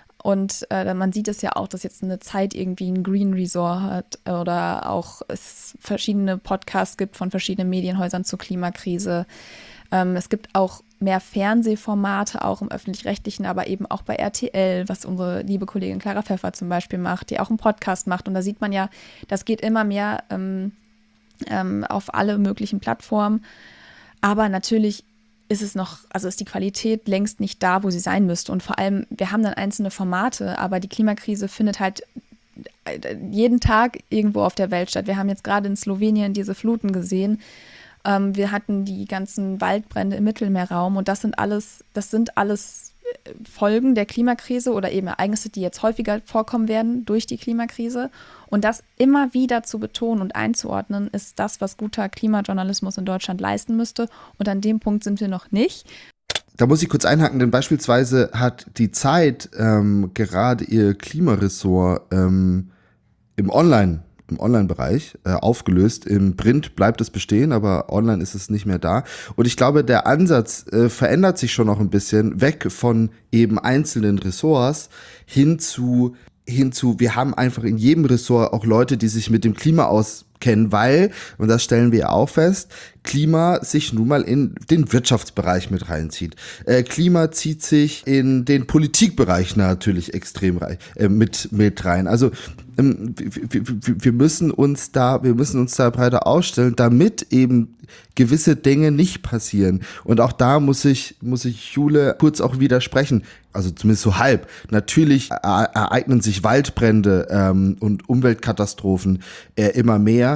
Und äh, man sieht es ja auch, dass jetzt eine Zeit irgendwie ein Green Resort hat oder auch es verschiedene Podcasts gibt von verschiedenen Medienhäusern zur Klimakrise. Ähm, es gibt auch mehr Fernsehformate, auch im Öffentlich-Rechtlichen, aber eben auch bei R T L, was unsere liebe Kollegin Clara Pfeffer zum Beispiel macht, die auch einen Podcast macht. Und da sieht man ja, das geht immer mehr ähm, ähm, auf alle möglichen Plattformen. Aber natürlich ist es noch, also ist die Qualität längst nicht da, wo sie sein müsste. Und vor allem, wir haben dann einzelne Formate, aber die Klimakrise findet halt jeden Tag irgendwo auf der Welt statt. Wir haben jetzt gerade in Slowenien diese Fluten gesehen. Ähm, wir hatten die ganzen Waldbrände im Mittelmeerraum und das sind alles, das sind alles Folgen der Klimakrise oder eben Ereignisse, die jetzt häufiger vorkommen werden durch die Klimakrise. Und das immer wieder zu betonen und einzuordnen, ist das, was guter Klimajournalismus in Deutschland leisten müsste. Und an dem Punkt sind wir noch nicht. Da muss ich kurz einhaken, denn beispielsweise hat die Zeit ähm, gerade ihr Klimaressort ähm, im Online im Online-Bereich äh, aufgelöst. Im Print bleibt es bestehen, aber online ist es nicht mehr da. Und ich glaube, der Ansatz äh, verändert sich schon noch ein bisschen, weg von eben einzelnen Ressorts hin zu, hin zu, wir haben einfach in jedem Ressort auch Leute, die sich mit dem Klima auskennen, weil, und das stellen wir auch fest, Klima sich nun mal in den Wirtschaftsbereich mit reinzieht. Äh, Klima zieht sich in den Politikbereich natürlich extrem rein, äh, mit, mit rein. Also ähm, wir, wir müssen uns da, wir müssen uns da breiter aufstellen, damit eben gewisse Dinge nicht passieren. Und auch da muss ich, muss ich Jule kurz auch widersprechen. Also zumindest so halb. Natürlich ereignen sich Waldbrände ähm, und Umweltkatastrophen äh, immer mehr.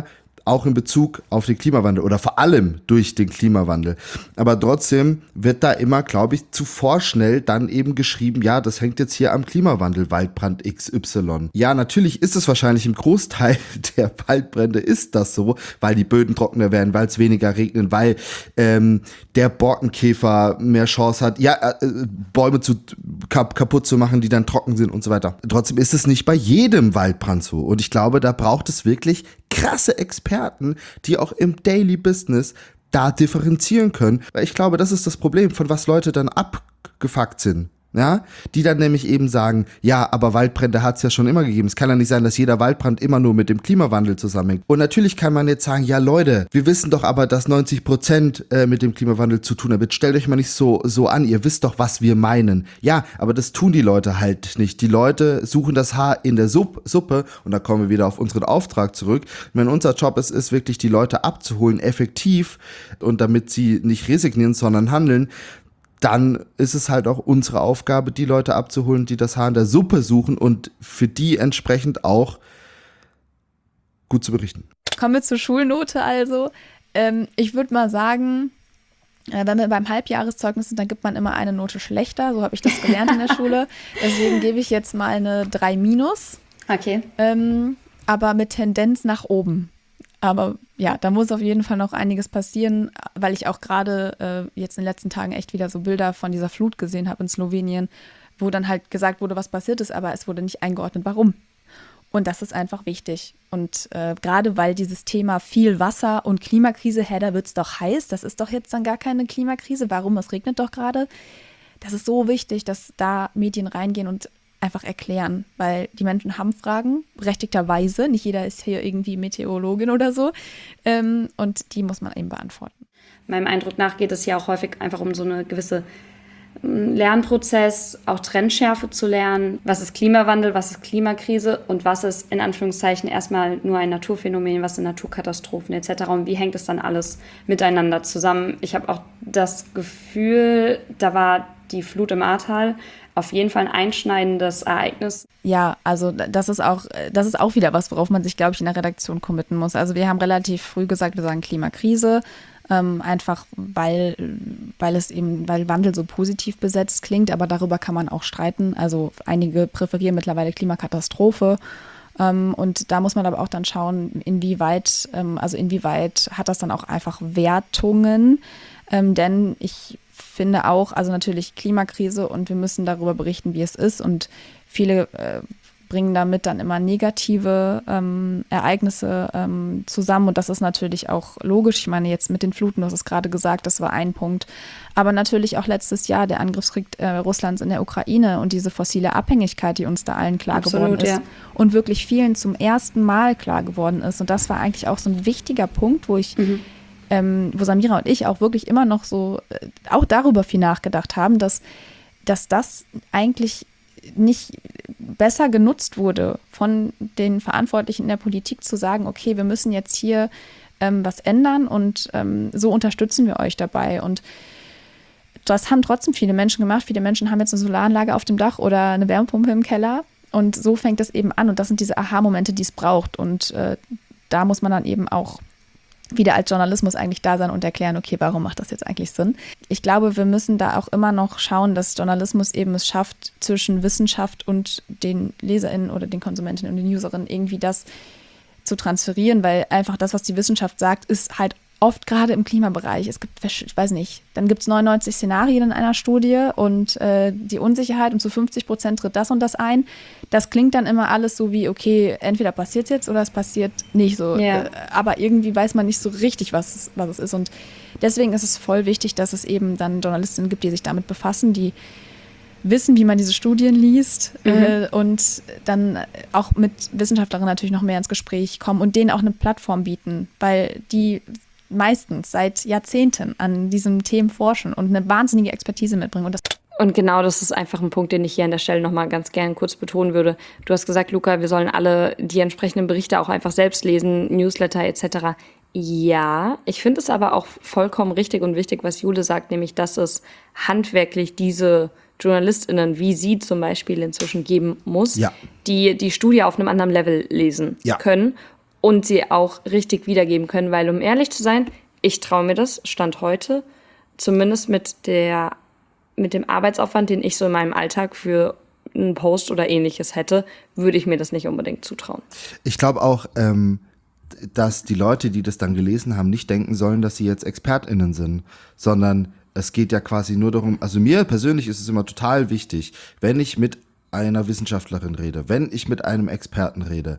auch in Bezug auf den Klimawandel oder vor allem durch den Klimawandel. Aber trotzdem wird da immer, glaube ich, zu vorschnell dann eben geschrieben, ja, das hängt jetzt hier am Klimawandel, Waldbrand X Y. Ja, natürlich ist es wahrscheinlich im Großteil der Waldbrände ist das so, weil die Böden trockener werden, weil es weniger regnet, weil ähm, der Borkenkäfer mehr Chance hat, ja, äh, Bäume zu, kap- kaputt zu machen, die dann trocken sind und so weiter. Trotzdem ist es nicht bei jedem Waldbrand so. Und ich glaube, da braucht es wirklich krasse Experten, die auch im Daily Business da differenzieren können. Weil ich glaube, das ist das Problem, von was Leute dann abgefuckt sind. Ja, die dann nämlich eben sagen, ja, aber Waldbrände hat es ja schon immer gegeben. Es kann ja nicht sein, dass jeder Waldbrand immer nur mit dem Klimawandel zusammenhängt. Und natürlich kann man jetzt sagen, ja Leute, wir wissen doch aber, dass neunzig Prozent äh, mit dem Klimawandel zu tun hat. Stellt euch mal nicht so, so an, ihr wisst doch, was wir meinen. Ja, aber das tun die Leute halt nicht. Die Leute suchen das Haar in der Supp, Suppe und da kommen wir wieder auf unseren Auftrag zurück. Wenn unser Job ist, ist wirklich die Leute abzuholen, effektiv und damit sie nicht resignieren, sondern handeln, dann ist es halt auch unsere Aufgabe, die Leute abzuholen, die das Haar in der Suppe suchen und für die entsprechend auch gut zu berichten. Kommen wir zur Schulnote also. Ähm, ich würde mal sagen, äh, wenn wir beim Halbjahreszeugnis sind, dann gibt man immer eine Note schlechter. So habe ich das gelernt in der Schule. Deswegen gebe ich jetzt mal eine drei minus. Okay. Ähm, aber mit Tendenz nach oben. Aber ja, da muss auf jeden Fall noch einiges passieren, weil ich auch gerade äh, jetzt in den letzten Tagen echt wieder so Bilder von dieser Flut gesehen habe in Slowenien, wo dann halt gesagt wurde, was passiert ist, aber es wurde nicht eingeordnet, warum. Und das ist einfach wichtig. Und äh, gerade weil dieses Thema viel Wasser und Klimakrise, hä, da wird es doch heiß, das ist doch jetzt dann gar keine Klimakrise, warum, es regnet doch gerade. Das ist so wichtig, dass da Medien reingehen und einfach erklären, weil die Menschen haben Fragen, berechtigterweise, nicht jeder ist hier irgendwie Meteorologin oder so, ähm, und die muss man eben beantworten. Meinem Eindruck nach geht es ja auch häufig einfach um so eine gewisse Lernprozess, auch Trendschärfe zu lernen. Was ist Klimawandel, was ist Klimakrise und was ist in Anführungszeichen erstmal nur ein Naturphänomen, was sind Naturkatastrophen et cetera. Und wie hängt es dann alles miteinander zusammen? Ich habe auch das Gefühl, da war die Flut im Ahrtal auf jeden Fall ein einschneidendes Ereignis. Ja, also das ist auch, das ist auch wieder was, worauf man sich, glaube ich, in der Redaktion committen muss. Also wir haben relativ früh gesagt, wir sagen Klimakrise, ähm, einfach weil, weil es eben, weil Wandel so positiv besetzt klingt, aber darüber kann man auch streiten. Also einige präferieren mittlerweile Klimakatastrophe. Ähm, und da muss man aber auch dann schauen, inwieweit, ähm, also inwieweit hat das dann auch einfach Wertungen, ähm, denn ich finde auch, also natürlich Klimakrise und wir müssen darüber berichten, wie es ist und viele äh, bringen damit dann immer negative ähm, Ereignisse ähm, zusammen und das ist natürlich auch logisch. Ich meine jetzt mit den Fluten, du hast es gerade gesagt, das war ein Punkt, aber natürlich auch letztes Jahr der Angriffskrieg äh, Russlands in der Ukraine und diese fossile Abhängigkeit, die uns da allen klar Absolut, geworden ist ja. und wirklich vielen zum ersten Mal klar geworden ist und das war eigentlich auch so ein wichtiger Punkt, wo ich Mhm. Ähm, wo Samira und ich auch wirklich immer noch so, äh, auch darüber viel nachgedacht haben, dass, dass das eigentlich nicht besser genutzt wurde von den Verantwortlichen in der Politik zu sagen, okay, wir müssen jetzt hier ähm, was ändern und ähm, so unterstützen wir euch dabei. Und das haben trotzdem viele Menschen gemacht. Viele Menschen haben jetzt eine Solaranlage auf dem Dach oder eine Wärmepumpe im Keller und so fängt es eben an und das sind diese Aha-Momente, die es braucht und äh, da muss man dann eben auch wieder als Journalismus eigentlich da sein und erklären, okay, warum macht das jetzt eigentlich Sinn? Ich glaube, wir müssen da auch immer noch schauen, dass Journalismus eben es schafft, zwischen Wissenschaft und den LeserInnen oder den Konsumentinnen und den UserInnen irgendwie das zu transferieren, weil einfach das, was die Wissenschaft sagt, ist halt oft gerade im Klimabereich. Es gibt, ich weiß nicht, dann gibt es neunundneunzig Szenarien in einer Studie und äh, die Unsicherheit und zu fünfzig Prozent tritt das und das ein. Das klingt dann immer alles so wie, okay, entweder passiert es jetzt oder es passiert nicht so. Ja. Äh, aber irgendwie weiß man nicht so richtig, was es, was es ist. Und deswegen ist es voll wichtig, dass es eben dann Journalistinnen gibt, die sich damit befassen, die wissen, wie man diese Studien liest mhm. äh, und dann auch mit Wissenschaftlerinnen natürlich noch mehr ins Gespräch kommen und denen auch eine Plattform bieten, weil die meistens seit Jahrzehnten an diesen Themen forschen und eine wahnsinnige Expertise mitbringen. Und, das und genau das ist einfach ein Punkt, den ich hier an der Stelle nochmal ganz gerne kurz betonen würde. Du hast gesagt, Luca, wir sollen alle die entsprechenden Berichte auch einfach selbst lesen, Newsletter et cetera. Ja, ich finde es aber auch vollkommen richtig und wichtig, was Jule sagt, nämlich, dass es handwerklich diese JournalistInnen, wie sie zum Beispiel inzwischen geben muss, ja. die die Studie auf einem anderen Level lesen ja. können. und sie auch richtig wiedergeben können, weil um ehrlich zu sein, ich traue mir das, Stand heute, zumindest mit der, mit dem Arbeitsaufwand, den ich so in meinem Alltag für einen Post oder ähnliches hätte, würde ich mir das nicht unbedingt zutrauen. Ich glaube auch, ähm, dass die Leute, die das dann gelesen haben, nicht denken sollen, dass sie jetzt ExpertInnen sind, sondern es geht ja quasi nur darum, also mir persönlich ist es immer total wichtig, wenn ich mit einer Wissenschaftlerin rede, wenn ich mit einem Experten rede,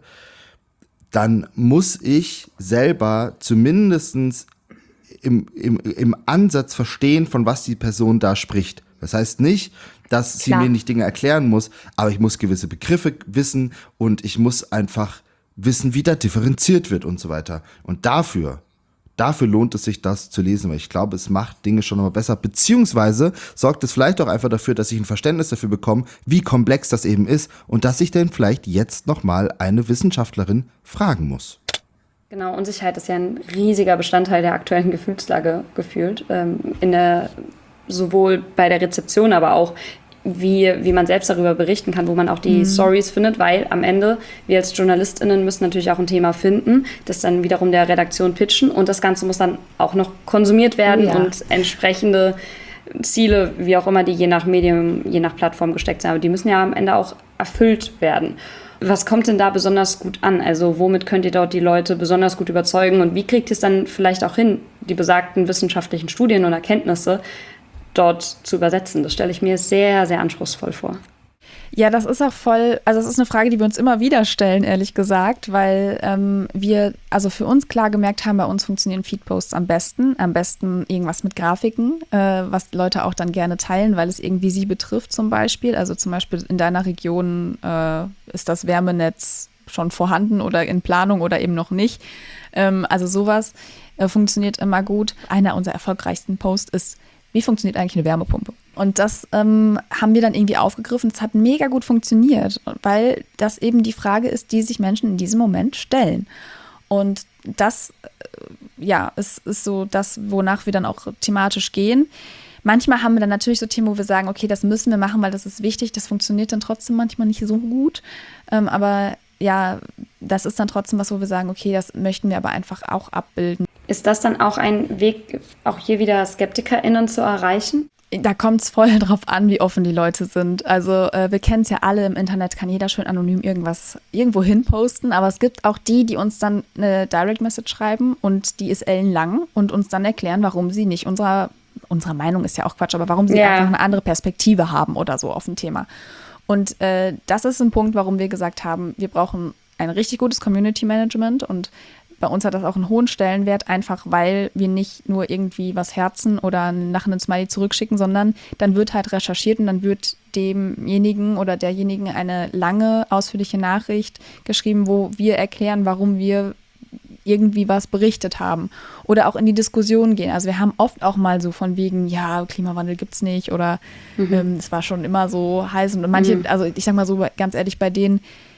dann muss ich selber zumindestens im, im, im Ansatz verstehen, von was die Person da spricht. Das heißt nicht, dass sie Klar. mir nicht Dinge erklären muss, aber ich muss gewisse Begriffe wissen und ich muss einfach wissen, wie da differenziert wird und so weiter. Und dafür, dafür lohnt es sich, das zu lesen, weil ich glaube, es macht Dinge schon nochmal besser, beziehungsweise sorgt es vielleicht auch einfach dafür, dass ich ein Verständnis dafür bekomme, wie komplex das eben ist und dass ich dann vielleicht jetzt nochmal eine Wissenschaftlerin fragen muss. Genau, Unsicherheit ist ja ein riesiger Bestandteil der aktuellen Gefühlslage gefühlt, ähm, in der, sowohl bei der Rezeption, aber auch wie, wie man selbst darüber berichten kann, wo man auch die mhm. Stories findet, weil am Ende, wir als JournalistInnen müssen natürlich auch ein Thema finden, das dann wiederum der Redaktion pitchen und das Ganze muss dann auch noch konsumiert werden ja. und entsprechende Ziele, wie auch immer die je nach Medium, je nach Plattform gesteckt sind, aber die müssen ja am Ende auch erfüllt werden. Was kommt denn da besonders gut an? Also womit könnt ihr dort die Leute besonders gut überzeugen und wie kriegt ihr es dann vielleicht auch hin, die besagten wissenschaftlichen Studien und Erkenntnisse dort zu übersetzen? Das stelle ich mir sehr, sehr anspruchsvoll vor. Ja, das ist auch voll, also das ist eine Frage, die wir uns immer wieder stellen, ehrlich gesagt, weil ähm, wir also für uns klar gemerkt haben, bei uns funktionieren Feedposts am besten, am besten irgendwas mit Grafiken, äh, was Leute auch dann gerne teilen, weil es irgendwie sie betrifft zum Beispiel. Also zum Beispiel in deiner Region äh, ist das Wärmenetz schon vorhanden oder in Planung oder eben noch nicht. Ähm, also sowas äh, funktioniert immer gut. Einer unserer erfolgreichsten Posts ist, wie funktioniert eigentlich eine Wärmepumpe? Und das ähm, haben wir dann irgendwie aufgegriffen. Es hat mega gut funktioniert, weil das eben die Frage ist, die sich Menschen in diesem Moment stellen. Und das, äh, ja, ist, ist so das, wonach wir dann auch thematisch gehen. Manchmal haben wir dann natürlich so Themen, wo wir sagen, okay, das müssen wir machen, weil das ist wichtig. Das funktioniert dann trotzdem manchmal nicht so gut. Ähm, aber ja, das ist dann trotzdem was, wo wir sagen, okay, das möchten wir aber einfach auch abbilden. Ist das dann auch ein Weg, auch hier wieder SkeptikerInnen zu erreichen? Da kommt es voll drauf an, wie offen die Leute sind. Also äh, wir kennen es ja alle, im Internet kann jeder schön anonym irgendwas irgendwo hin posten, aber es gibt auch die, die uns dann eine Direct Message schreiben und die ist ellenlang und uns dann erklären, warum sie nicht unserer, unserer Meinung ist ja auch Quatsch, aber warum sie ja. einfach eine andere Perspektive haben oder so auf ein Thema. Und äh, das ist ein Punkt, warum wir gesagt haben, wir brauchen ein richtig gutes Community Management und bei uns hat das auch einen hohen Stellenwert, einfach weil wir nicht nur irgendwie was herzen oder einen lachenden Smiley zurückschicken, sondern dann wird halt recherchiert und dann wird demjenigen oder derjenigen eine lange, ausführliche Nachricht geschrieben, wo wir erklären, warum wir irgendwie was berichtet haben oder auch in die Diskussion gehen. Also wir haben oft auch mal so von wegen, ja, Klimawandel gibt's nicht oder mhm. ähm, es war schon immer so heiß und manche, mhm. also ich sag mal so ganz ehrlich, bei denen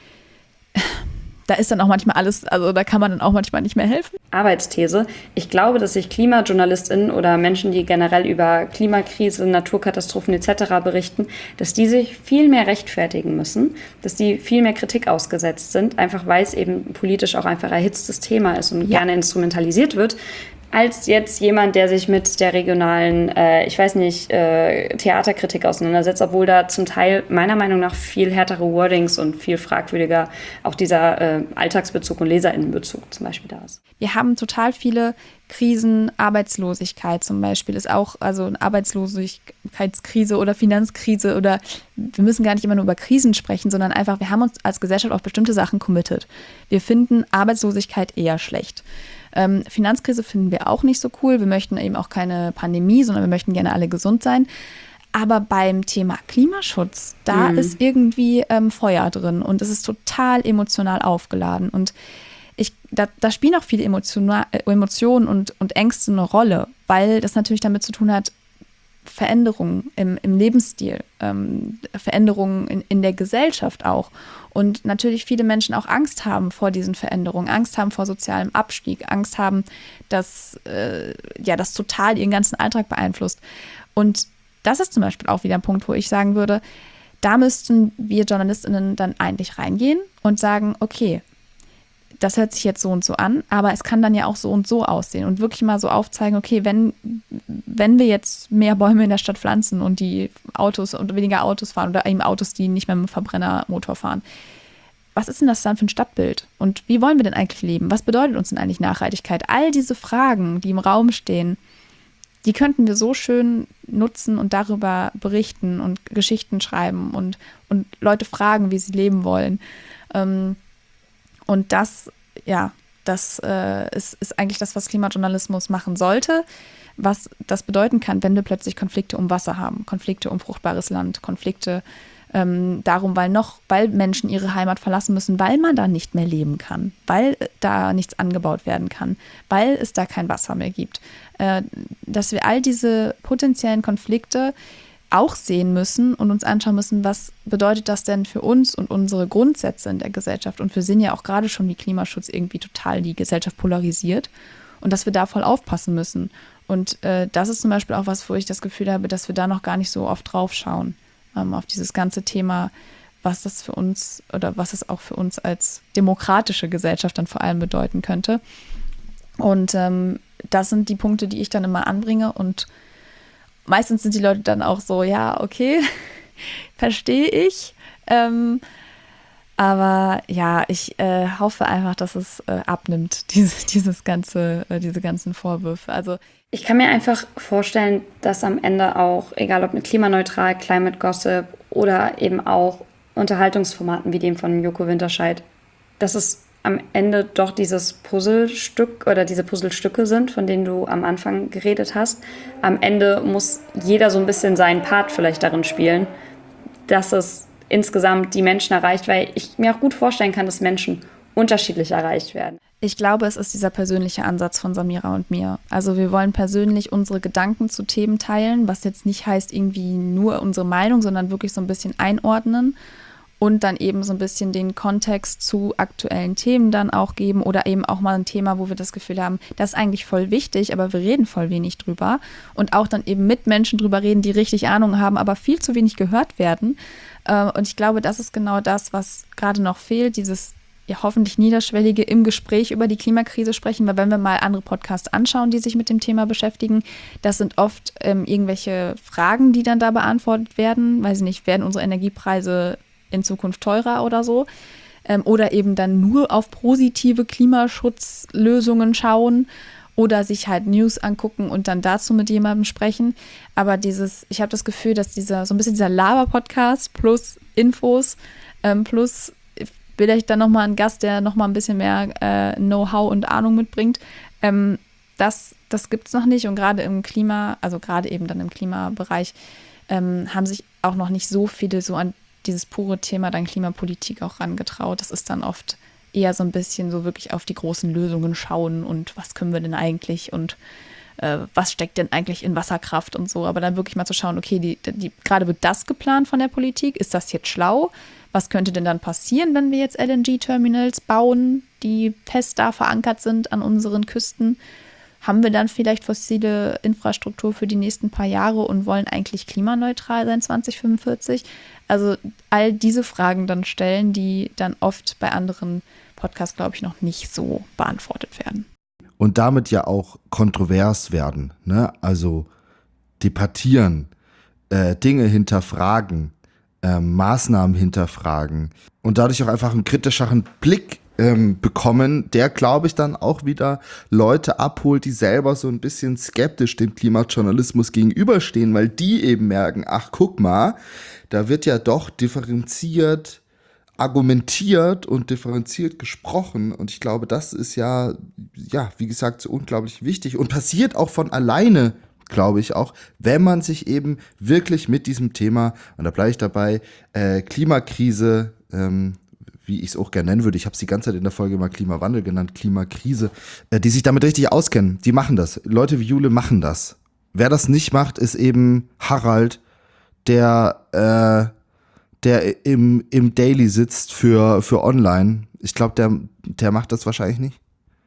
da ist dann auch manchmal alles, also da kann man dann auch manchmal nicht mehr helfen. Arbeitsthese. Ich glaube, dass sich KlimajournalistInnen oder Menschen, die generell über Klimakrise, Naturkatastrophen et cetera berichten, dass die sich viel mehr rechtfertigen müssen, dass die viel mehr Kritik ausgesetzt sind, einfach weil es eben politisch auch einfach erhitztes Thema ist und ja. gerne instrumentalisiert wird, als jetzt jemand, der sich mit der regionalen, äh, ich weiß nicht, äh, Theaterkritik auseinandersetzt, obwohl da zum Teil meiner Meinung nach viel härtere Wordings und viel fragwürdiger auch dieser äh, Alltagsbezug und LeserInnenbezug zum Beispiel da ist. Wir haben total viele Krisen, Arbeitslosigkeit zum Beispiel ist auch, also eine Arbeitslosigkeitskrise oder Finanzkrise oder wir müssen gar nicht immer nur über Krisen sprechen, sondern einfach, wir haben uns als Gesellschaft auf bestimmte Sachen committed. Wir finden Arbeitslosigkeit eher schlecht. Ähm, Finanzkrise finden wir auch nicht so cool. Wir möchten eben auch keine Pandemie, sondern wir möchten gerne alle gesund sein. Aber beim Thema Klimaschutz, da mhm. ist irgendwie ähm, Feuer drin und es ist total emotional aufgeladen. Und ich, da, da spielen auch viele Emotionen, Emotionen und, und Ängste eine Rolle, weil das natürlich damit zu tun hat, Veränderungen im, im Lebensstil, ähm, Veränderungen in, in der Gesellschaft auch. Und natürlich viele Menschen auch Angst haben vor diesen Veränderungen, Angst haben vor sozialem Abstieg, Angst haben, dass äh, ja, das total ihren ganzen Alltag beeinflusst. Und das ist zum Beispiel auch wieder ein Punkt, wo ich sagen würde, da müssten wir JournalistInnen dann eigentlich reingehen und sagen, okay, das hört sich jetzt so und so an, aber es kann dann ja auch so und so aussehen und wirklich mal so aufzeigen, okay, wenn, wenn wir jetzt mehr Bäume in der Stadt pflanzen und die Autos und weniger Autos fahren oder eben Autos, die nicht mehr mit dem Verbrennermotor fahren, was ist denn das dann für ein Stadtbild? Und wie wollen wir denn eigentlich leben? Was bedeutet uns denn eigentlich Nachhaltigkeit? All diese Fragen, die im Raum stehen, die könnten wir so schön nutzen und darüber berichten und Geschichten schreiben und, und Leute fragen, wie sie leben wollen. Ähm, und das, ja, das äh, ist, ist eigentlich das, was Klimajournalismus machen sollte, was das bedeuten kann, wenn wir plötzlich Konflikte um Wasser haben, Konflikte um fruchtbares Land, Konflikte ähm, darum, weil noch, weil Menschen ihre Heimat verlassen müssen, weil man da nicht mehr leben kann, weil da nichts angebaut werden kann, weil es da kein Wasser mehr gibt. Äh, dass wir all diese potenziellen Konflikte auch sehen müssen und uns anschauen müssen, was bedeutet das denn für uns und unsere Grundsätze in der Gesellschaft. Und wir sehen ja auch gerade schon, wie Klimaschutz irgendwie total die Gesellschaft polarisiert und dass wir da voll aufpassen müssen. Und äh, das ist zum Beispiel auch was, wo ich das Gefühl habe, dass wir da noch gar nicht so oft drauf schauen, ähm, auf dieses ganze Thema, was das für uns oder was es auch für uns als demokratische Gesellschaft dann vor allem bedeuten könnte. Und ähm, das sind die Punkte, die ich dann immer anbringe und meistens sind die Leute dann auch so, ja, okay, verstehe ich. Ähm, aber ja, ich äh, hoffe einfach, dass es äh, abnimmt, diese, dieses ganze, äh, diese ganzen Vorwürfe. Also ich kann mir einfach vorstellen, dass am Ende auch, egal ob mit klimaneutral, Climate Gossip oder eben auch Unterhaltungsformaten wie dem von Joko Winterscheid, dass es am Ende doch dieses Puzzlestück oder diese Puzzlestücke sind, von denen du am Anfang geredet hast. Am Ende muss jeder so ein bisschen seinen Part vielleicht darin spielen, dass es insgesamt die Menschen erreicht, weil ich mir auch gut vorstellen kann, dass Menschen unterschiedlich erreicht werden. Ich glaube, es ist dieser persönliche Ansatz von Samira und mir. Also wir wollen persönlich unsere Gedanken zu Themen teilen, was jetzt nicht heißt irgendwie nur unsere Meinung, sondern wirklich so ein bisschen einordnen. Und dann eben so ein bisschen den Kontext zu aktuellen Themen dann auch geben oder eben auch mal ein Thema, wo wir das Gefühl haben, das ist eigentlich voll wichtig, aber wir reden voll wenig drüber. Und auch dann eben mit Menschen drüber reden, die richtig Ahnung haben, aber viel zu wenig gehört werden. Und ich glaube, das ist genau das, was gerade noch fehlt, dieses ja hoffentlich niederschwellige im Gespräch über die Klimakrise sprechen, weil wenn wir mal andere Podcasts anschauen, die sich mit dem Thema beschäftigen, das sind oft ähm, irgendwelche Fragen, die dann da beantwortet werden. Weiß ich nicht, werden unsere Energiepreise in Zukunft teurer oder so, ähm, oder eben dann nur auf positive Klimaschutzlösungen schauen oder sich halt News angucken und dann dazu mit jemandem sprechen. Aber dieses, ich habe das Gefühl, dass dieser so ein bisschen dieser Laber-Podcast plus Infos ähm, plus vielleicht dann nochmal ein Gast, der nochmal ein bisschen mehr äh, Know-how und Ahnung mitbringt, ähm, das, das gibt es noch nicht. Und gerade im Klima, also gerade eben dann im Klimabereich, ähm, haben sich auch noch nicht so viele so an dieses pure Thema dann Klimapolitik auch rangetraut. Das ist dann oft eher so ein bisschen so wirklich auf die großen Lösungen schauen und was können wir denn eigentlich und äh, was steckt denn eigentlich in Wasserkraft und so. Aber dann wirklich mal zu schauen, okay, die, die, gerade wird das geplant von der Politik, ist das jetzt schlau? Was könnte denn dann passieren, wenn wir jetzt L N G-Terminals bauen, die fest da verankert sind an unseren Küsten? Haben wir dann vielleicht fossile Infrastruktur für die nächsten paar Jahre und wollen eigentlich klimaneutral sein zwanzig fünfundvierzig? Also all diese Fragen dann stellen, die dann oft bei anderen Podcasts, glaube ich, noch nicht so beantwortet werden. Und damit ja auch kontrovers werden, ne? Also debattieren, äh, Dinge hinterfragen, äh, Maßnahmen hinterfragen und dadurch auch einfach einen kritischeren Blick ähm, bekommen, der, glaube ich, dann auch wieder Leute abholt, die selber so ein bisschen skeptisch dem Klimajournalismus gegenüberstehen, weil die eben merken, ach, guck mal, da wird ja doch differenziert argumentiert und differenziert gesprochen und ich glaube, das ist ja, ja, wie gesagt, so unglaublich wichtig und passiert auch von alleine, glaube ich auch, wenn man sich eben wirklich mit diesem Thema, und da bleibe ich dabei, äh, Klimakrise, ähm, wie ich es auch gerne nennen würde, ich habe es die ganze Zeit in der Folge mal Klimawandel genannt, Klimakrise, äh, die sich damit richtig auskennen, die machen das. Leute wie Jule machen das. Wer das nicht macht, ist eben Harald, der, äh, der im, im Daily sitzt für, für online. Ich glaube, der, der macht das wahrscheinlich nicht.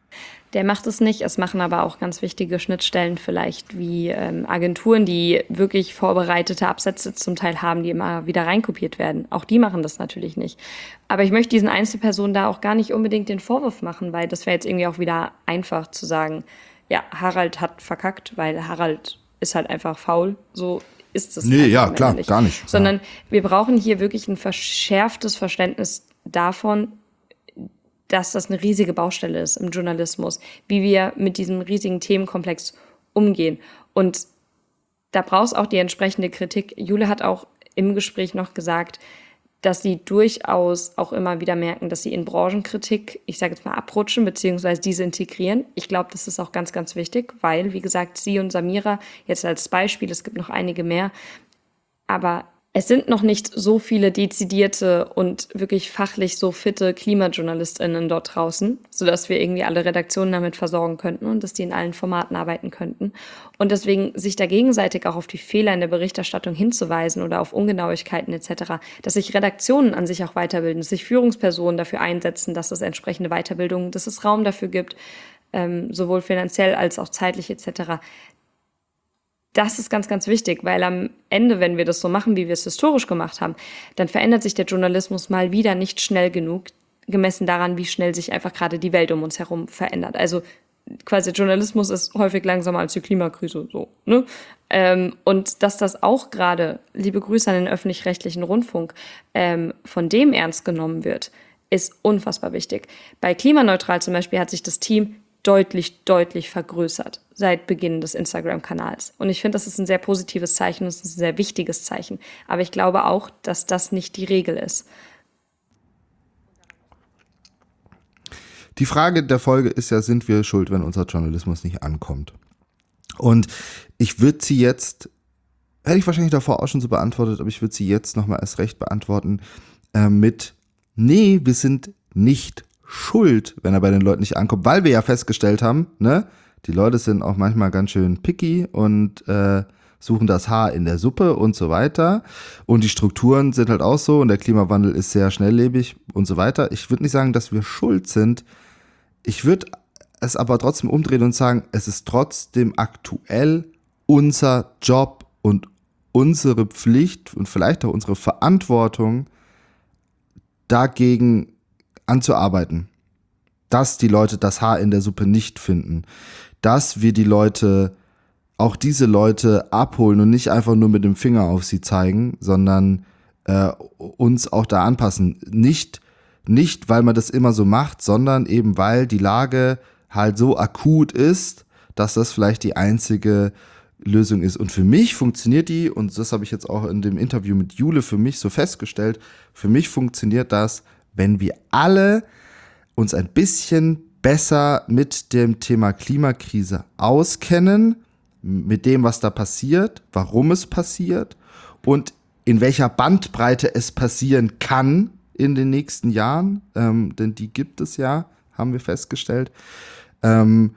Der macht es nicht. Es machen aber auch ganz wichtige Schnittstellen vielleicht wie ähm, Agenturen, die wirklich vorbereitete Absätze zum Teil haben, die immer wieder reinkopiert werden. Auch die machen das natürlich nicht. Aber ich möchte diesen Einzelpersonen da auch gar nicht unbedingt den Vorwurf machen, weil das wäre jetzt irgendwie auch wieder einfach zu sagen, ja, Harald hat verkackt, weil Harald ist halt einfach faul. So ist es. Nee, halt ja, am Ende klar, nicht. gar nicht. Sondern Ja. wir brauchen hier wirklich ein verschärftes Verständnis davon, dass das eine riesige Baustelle ist im Journalismus, wie wir mit diesem riesigen Themenkomplex umgehen. Und da braucht es auch die entsprechende Kritik. Jule hat auch im Gespräch noch gesagt, dass sie durchaus auch immer wieder merken, dass sie in Branchenkritik, ich sage jetzt mal, abrutschen, beziehungsweise diese integrieren. Ich glaube, das ist auch ganz, ganz wichtig, weil, wie gesagt, sie und Samira, jetzt als Beispiel, es gibt noch einige mehr, aber es sind noch nicht so viele dezidierte und wirklich fachlich so fitte KlimajournalistInnen dort draußen, sodass wir irgendwie alle Redaktionen damit versorgen könnten und dass die in allen Formaten arbeiten könnten. Und deswegen sich da gegenseitig auch auf die Fehler in der Berichterstattung hinzuweisen oder auf Ungenauigkeiten et cetera, dass sich Redaktionen an sich auch weiterbilden, dass sich Führungspersonen dafür einsetzen, dass es entsprechende Weiterbildung, dass es Raum dafür gibt, ähm, sowohl finanziell als auch zeitlich et cetera. Das ist ganz, ganz wichtig, weil am Ende, wenn wir das so machen, wie wir es historisch gemacht haben, dann verändert sich der Journalismus mal wieder nicht schnell genug, gemessen daran, wie schnell sich einfach gerade die Welt um uns herum verändert. Also quasi Journalismus ist häufig langsamer als die Klimakrise, so, ne? Ähm, und dass das auch gerade, liebe Grüße an den öffentlich-rechtlichen Rundfunk, ähm, von dem ernst genommen wird, ist unfassbar wichtig. Bei Klimaneutral zum Beispiel hat sich das Team deutlich, deutlich vergrößert seit Beginn des Instagram-Kanals. Und ich finde, das ist ein sehr positives Zeichen, das ist ein sehr wichtiges Zeichen. Aber ich glaube auch, dass das nicht die Regel ist. Die Frage der Folge ist ja, sind wir schuld, wenn unser Journalismus nicht ankommt? Und ich würde sie jetzt, hätte ich wahrscheinlich davor auch schon so beantwortet, aber ich würde sie jetzt nochmal erst recht beantworten äh, mit, nee, wir sind nicht schuld, wenn er bei den Leuten nicht ankommt, weil wir ja festgestellt haben, ne, die Leute sind auch manchmal ganz schön picky und äh, suchen das Haar in der Suppe und so weiter und die Strukturen sind halt auch so und der Klimawandel ist sehr schnelllebig und so weiter. Ich würde nicht sagen, dass wir schuld sind, ich würde es aber trotzdem umdrehen und sagen, es ist trotzdem aktuell unser Job und unsere Pflicht und vielleicht auch unsere Verantwortung, dagegen anzuarbeiten, dass die Leute das Haar in der Suppe nicht finden, dass wir die Leute, auch diese Leute abholen und nicht einfach nur mit dem Finger auf sie zeigen, sondern äh, uns auch da anpassen. Nicht, nicht, weil man das immer so macht, sondern eben, weil die Lage halt so akut ist, dass das vielleicht die einzige Lösung ist. Und für mich funktioniert die, und das habe ich jetzt auch in dem Interview mit Jule für mich so festgestellt, für mich funktioniert das, wenn wir alle uns ein bisschen besser mit dem Thema Klimakrise auskennen, mit dem, was da passiert, warum es passiert und in welcher Bandbreite es passieren kann in den nächsten Jahren, ähm, denn die gibt es ja, haben wir festgestellt. Ähm,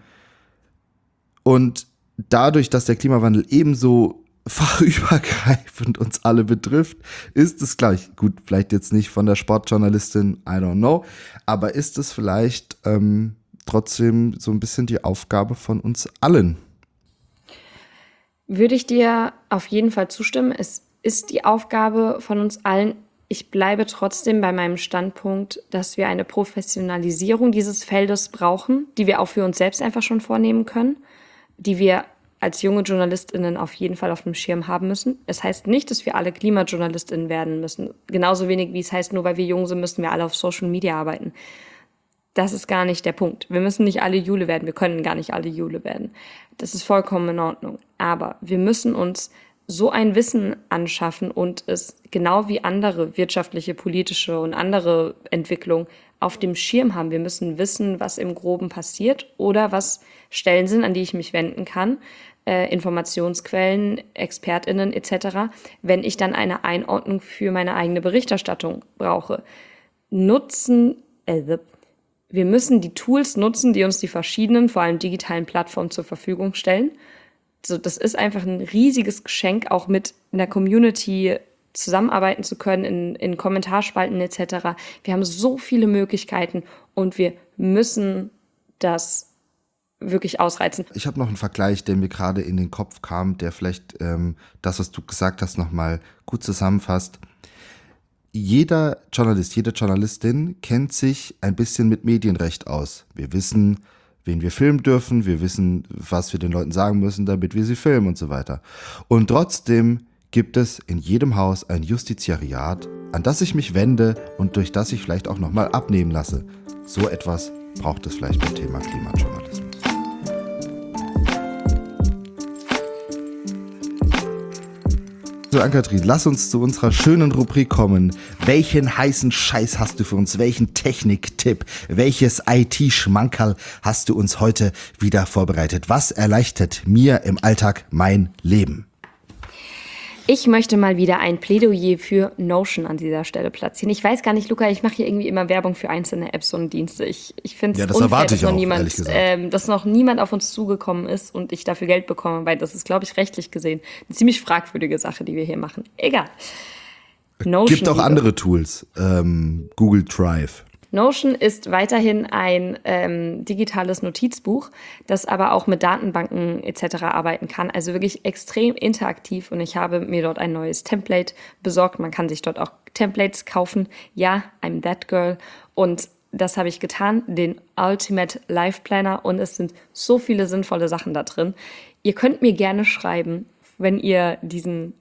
und dadurch, dass der Klimawandel ebenso fachübergreifend uns alle betrifft, ist es gleich, gut, vielleicht jetzt nicht von der Sportjournalistin, I don't know, aber ist es vielleicht ähm, trotzdem so ein bisschen die Aufgabe von uns allen? Würde ich dir auf jeden Fall zustimmen. Es ist die Aufgabe von uns allen. Ich bleibe trotzdem bei meinem Standpunkt, dass wir eine Professionalisierung dieses Feldes brauchen, die wir auch für uns selbst einfach schon vornehmen können, die wir als junge JournalistInnen auf jeden Fall auf dem Schirm haben müssen. Es heißt nicht, dass wir alle KlimajournalistInnen werden müssen. Genauso wenig wie es heißt, nur weil wir jung sind, müssen wir alle auf Social Media arbeiten. Das ist gar nicht der Punkt. Wir müssen nicht alle Jule werden. Wir können gar nicht alle Jule werden. Das ist vollkommen in Ordnung. Aber wir müssen uns so ein Wissen anschaffen und es genau wie andere wirtschaftliche, politische und andere Entwicklungen auf dem Schirm haben. Wir müssen wissen, was im Groben passiert oder was Stellen sind, an die ich mich wenden kann, äh, Informationsquellen, ExpertInnen et cetera, wenn ich dann eine Einordnung für meine eigene Berichterstattung brauche. Nutzen, äh, wir müssen die Tools nutzen, die uns die verschiedenen, vor allem digitalen Plattformen zur Verfügung stellen. So, das ist einfach ein riesiges Geschenk, auch mit einer Community zusammenarbeiten zu können, in, in Kommentarspalten et cetera. Wir haben so viele Möglichkeiten und wir müssen das wirklich ausreizen. Ich habe noch einen Vergleich, der mir gerade in den Kopf kam, der vielleicht ähm, das, was du gesagt hast, nochmal gut zusammenfasst. Jeder Journalist, jede Journalistin kennt sich ein bisschen mit Medienrecht aus. Wir wissen, wen wir filmen dürfen, wir wissen, was wir den Leuten sagen müssen, damit wir sie filmen und so weiter. Und trotzdem gibt es in jedem Haus ein Justiziariat, an das ich mich wende und durch das ich vielleicht auch nochmal abnehmen lasse. So etwas braucht es vielleicht beim Thema Klimajournalismus. So, Ann-Kathrin, lass uns zu unserer schönen Rubrik kommen. Welchen heißen Scheiß hast du für uns? Welchen Techniktipp? Welches I T-Schmankerl hast du uns heute wieder vorbereitet? Was erleichtert mir im Alltag mein Leben? Ich möchte mal wieder ein Plädoyer für Notion an dieser Stelle platzieren. Ich weiß gar nicht, Luca, ich mache hier irgendwie immer Werbung für einzelne Apps und Dienste. Ich, ich finde es Ja, das unfair, erwarte ich dass, noch auch, niemand, ehrlich gesagt. ähm, dass noch niemand auf uns zugekommen ist und ich dafür Geld bekomme, weil das ist, glaube ich, rechtlich gesehen eine ziemlich fragwürdige Sache, die wir hier machen. Egal. Notion, Gibt auch andere Tools. Ähm, Google Drive. Notion ist weiterhin ein ähm, digitales Notizbuch, das aber auch mit Datenbanken et cetera arbeiten kann. Also wirklich extrem interaktiv und ich habe mir dort ein neues Template besorgt. Man kann sich dort auch Templates kaufen. Ja, I'm that girl. Und das habe ich getan, den Ultimate Life Planner und es sind so viele sinnvolle Sachen da drin. Ihr könnt mir gerne schreiben, wenn ihr diesen,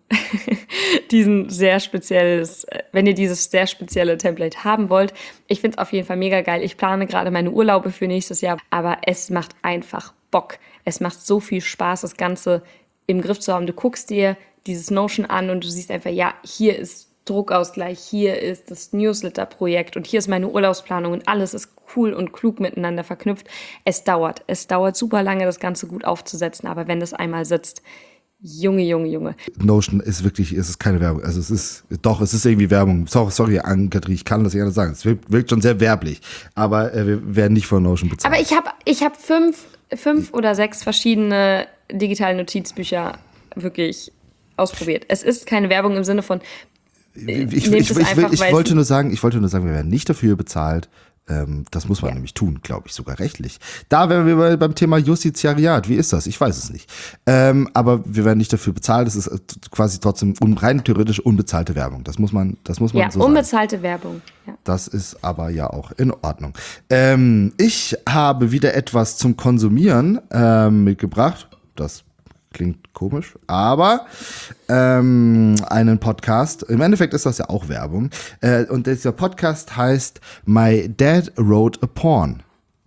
diesen sehr spezielles, wenn ihr dieses sehr spezielle Template haben wollt. Ich finde es auf jeden Fall mega geil. Ich plane gerade meine Urlaube für nächstes Jahr, aber es macht einfach Bock. Es macht so viel Spaß, das Ganze im Griff zu haben. Du guckst dir dieses Notion an und du siehst einfach, ja, hier ist Druckausgleich, hier ist das Newsletter-Projekt und hier ist meine Urlaubsplanung und alles ist cool und klug miteinander verknüpft. Es dauert, es dauert super lange, das Ganze gut aufzusetzen, aber wenn das einmal sitzt, Junge, Junge, Junge. Notion ist wirklich, es ist keine Werbung. Also es ist, doch, es ist irgendwie Werbung. Sorry, sorry Ann-Kathrin, ich kann das gerne sagen. Es wirkt, wirkt schon sehr werblich. Aber äh, wir werden nicht von Notion bezahlt. Aber ich habe ich hab fünf, fünf oder sechs verschiedene digitale Notizbücher wirklich ausprobiert. Es ist keine Werbung im Sinne von, äh, ich, ich, ich, ich, will, ich wollte nur sagen, ich wollte nur sagen, wir werden nicht dafür bezahlt. Ähm, das muss man ja. nämlich tun, glaube ich, sogar rechtlich. Da wären wir beim Thema Justiziariat. Wie ist das? Ich weiß es nicht. Ähm, aber wir werden nicht dafür bezahlt. Das ist quasi trotzdem un, rein theoretisch unbezahlte Werbung. Das muss man, das muss man ja, so sagen. Unbezahlte Werbung. Ja. Das ist aber ja auch in Ordnung. Ähm, ich habe wieder etwas zum Konsumieren ähm, mitgebracht. Das klingt komisch, aber ähm, einen Podcast. Im Endeffekt ist das ja auch Werbung. Äh, und dieser Podcast heißt My Dad Wrote a Porn.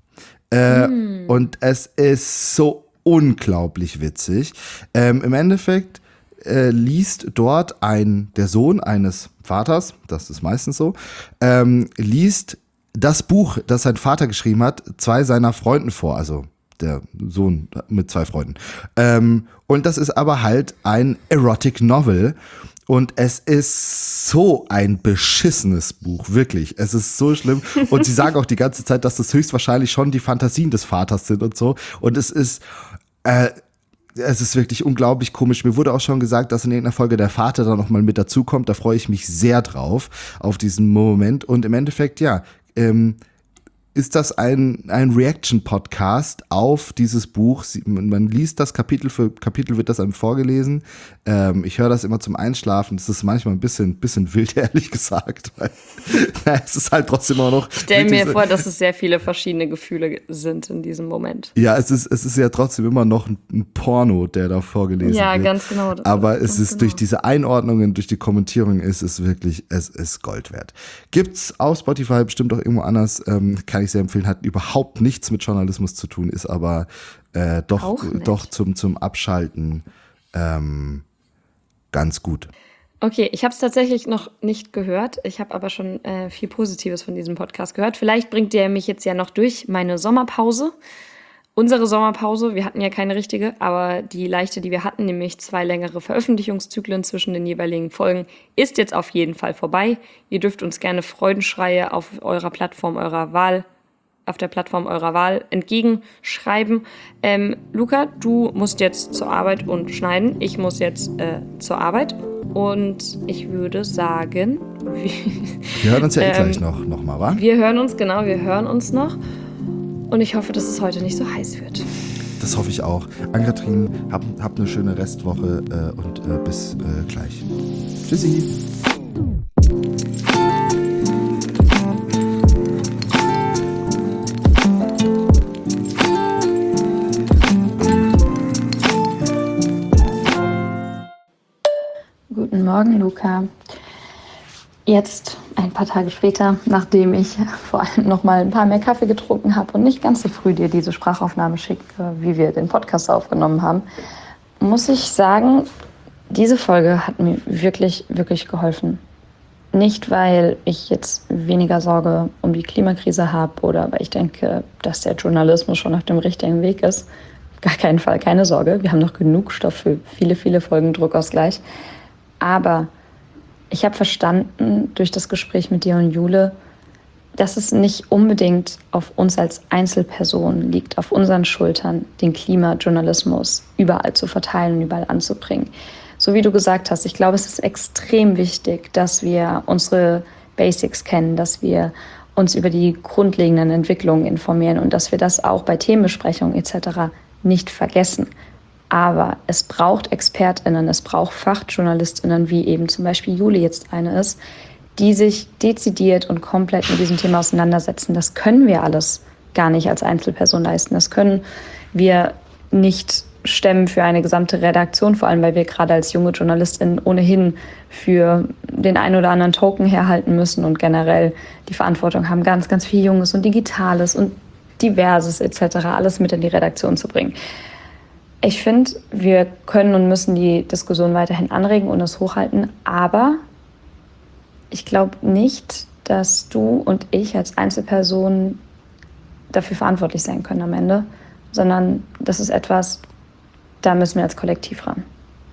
Äh, mm. Und es ist so unglaublich witzig. Ähm, Im Endeffekt äh, liest dort ein der Sohn eines Vaters, das ist meistens so, ähm, liest das Buch, das sein Vater geschrieben hat, zwei seiner Freunden vor, also der Sohn mit zwei Freunden. Ähm, und das ist aber halt ein Erotic Novel. Und es ist so ein beschissenes Buch, wirklich. Es ist so schlimm. Und sie sagen auch die ganze Zeit, dass das höchstwahrscheinlich schon die Fantasien des Vaters sind und so. Und es ist, äh, es ist wirklich unglaublich komisch. Mir wurde auch schon gesagt, dass in irgendeiner Folge der Vater da nochmal mit dazukommt. Da freue ich mich sehr drauf, auf diesen Moment. Und im Endeffekt, ja, ähm, ist das ein, ein Reaction-Podcast auf dieses Buch. Sie, man liest das Kapitel für Kapitel, wird das einem vorgelesen. Ähm, ich höre das immer zum Einschlafen. Das ist manchmal ein bisschen, bisschen wild, ehrlich gesagt. Weil, na, es ist halt trotzdem auch noch... Ich stelle mir vor, dass es sehr viele verschiedene Gefühle sind in diesem Moment. Ja, es ist, es ist ja trotzdem immer noch ein, ein Porno, der da vorgelesen ja, wird. Ja, ganz genau. Aber es ist genau. durch diese Einordnungen, durch die Kommentierung ist es wirklich, es ist Gold wert. Gibt's auf Spotify, bestimmt auch irgendwo anders, ähm, kann ich sehr empfehlen, hat überhaupt nichts mit Journalismus zu tun, ist aber äh, doch, doch zum, zum Abschalten ähm, ganz gut. Okay, ich habe es tatsächlich noch nicht gehört. Ich habe aber schon äh, viel Positives von diesem Podcast gehört. Vielleicht bringt der mich jetzt ja noch durch meine Sommerpause. Unsere Sommerpause, wir hatten ja keine richtige, aber die leichte, die wir hatten, nämlich zwei längere Veröffentlichungszyklen zwischen den jeweiligen Folgen, ist jetzt auf jeden Fall vorbei. Ihr dürft uns gerne Freudenschreie auf eurer Plattform eurer Wahl, auf der Plattform eurer Wahl entgegenschreiben. Ähm, Luca, du musst jetzt zur Arbeit und schneiden. Ich muss jetzt äh, zur Arbeit. Und ich würde sagen... Wir, wir hören uns ja eh ähm, gleich noch, noch mal, wa? Wir hören uns, genau, wir hören uns noch. Und ich hoffe, dass es heute nicht so heiß wird. Das hoffe ich auch. Ann-Kathrin, habt hab eine schöne Restwoche äh, und äh, bis äh, gleich. Tschüssi. Guten Morgen, Luca. Jetzt, ein paar Tage später, nachdem ich vor allem noch mal ein paar mehr Kaffee getrunken habe und nicht ganz so früh dir diese Sprachaufnahme schicke, wie wir den Podcast aufgenommen haben, muss ich sagen, diese Folge hat mir wirklich, wirklich geholfen. Nicht, weil ich jetzt weniger Sorge um die Klimakrise habe oder weil ich denke, dass der Journalismus schon auf dem richtigen Weg ist. Gar keinen Fall, keine Sorge. Wir haben noch genug Stoff für viele, viele Folgen Druckausgleich. Aber ich habe verstanden durch das Gespräch mit dir und Jule, dass es nicht unbedingt auf uns als Einzelpersonen liegt, auf unseren Schultern, den Klimajournalismus überall zu verteilen und überall anzubringen. So wie du gesagt hast, ich glaube, es ist extrem wichtig, dass wir unsere Basics kennen, dass wir uns über die grundlegenden Entwicklungen informieren und dass wir das auch bei Themenbesprechungen et cetera nicht vergessen. Aber es braucht ExpertInnen, es braucht FachjournalistInnen, wie eben zum Beispiel Jule jetzt eine ist, die sich dezidiert und komplett mit diesem Thema auseinandersetzen. Das können wir alles gar nicht als Einzelperson leisten. Das können wir nicht stemmen für eine gesamte Redaktion, vor allem weil wir gerade als junge JournalistInnen ohnehin für den einen oder anderen Token herhalten müssen und generell die Verantwortung haben, ganz, ganz viel Junges und Digitales und Diverses et cetera alles mit in die Redaktion zu bringen. Ich finde, wir können und müssen die Diskussion weiterhin anregen und es hochhalten, aber ich glaube nicht, dass du und ich als Einzelperson dafür verantwortlich sein können am Ende, sondern das ist etwas, da müssen wir als Kollektiv ran.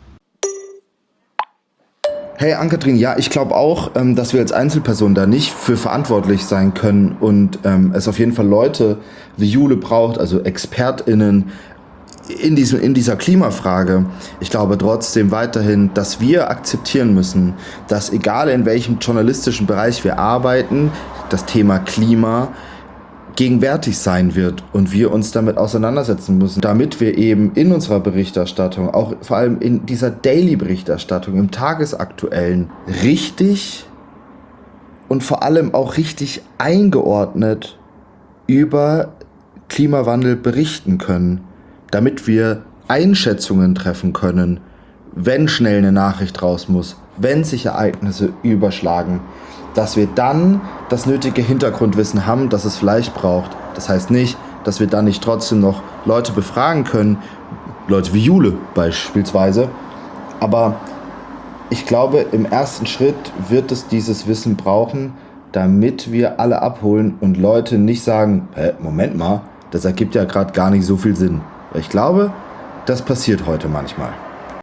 Hey Ann-Kathrin, ja, ich glaube auch, ähm, dass wir als Einzelperson da nicht für verantwortlich sein können und ähm, es auf jeden Fall Leute wie Jule braucht, also ExpertInnen, In, diesem, in dieser Klimafrage. Ich glaube trotzdem weiterhin, dass wir akzeptieren müssen, dass egal in welchem journalistischen Bereich wir arbeiten, das Thema Klima gegenwärtig sein wird und wir uns damit auseinandersetzen müssen, damit wir eben in unserer Berichterstattung, auch vor allem in dieser Daily-Berichterstattung, im Tagesaktuellen, richtig und vor allem auch richtig eingeordnet über Klimawandel berichten können, damit wir Einschätzungen treffen können, wenn schnell eine Nachricht raus muss, wenn sich Ereignisse überschlagen, dass wir dann das nötige Hintergrundwissen haben, das es vielleicht braucht. Das heißt nicht, dass wir dann nicht trotzdem noch Leute befragen können, Leute wie Jule beispielsweise, aber ich glaube, im ersten Schritt wird es dieses Wissen brauchen, damit wir alle abholen und Leute nicht sagen, hä, Moment mal, das ergibt ja gerade gar nicht so viel Sinn. Ich glaube, das passiert heute manchmal.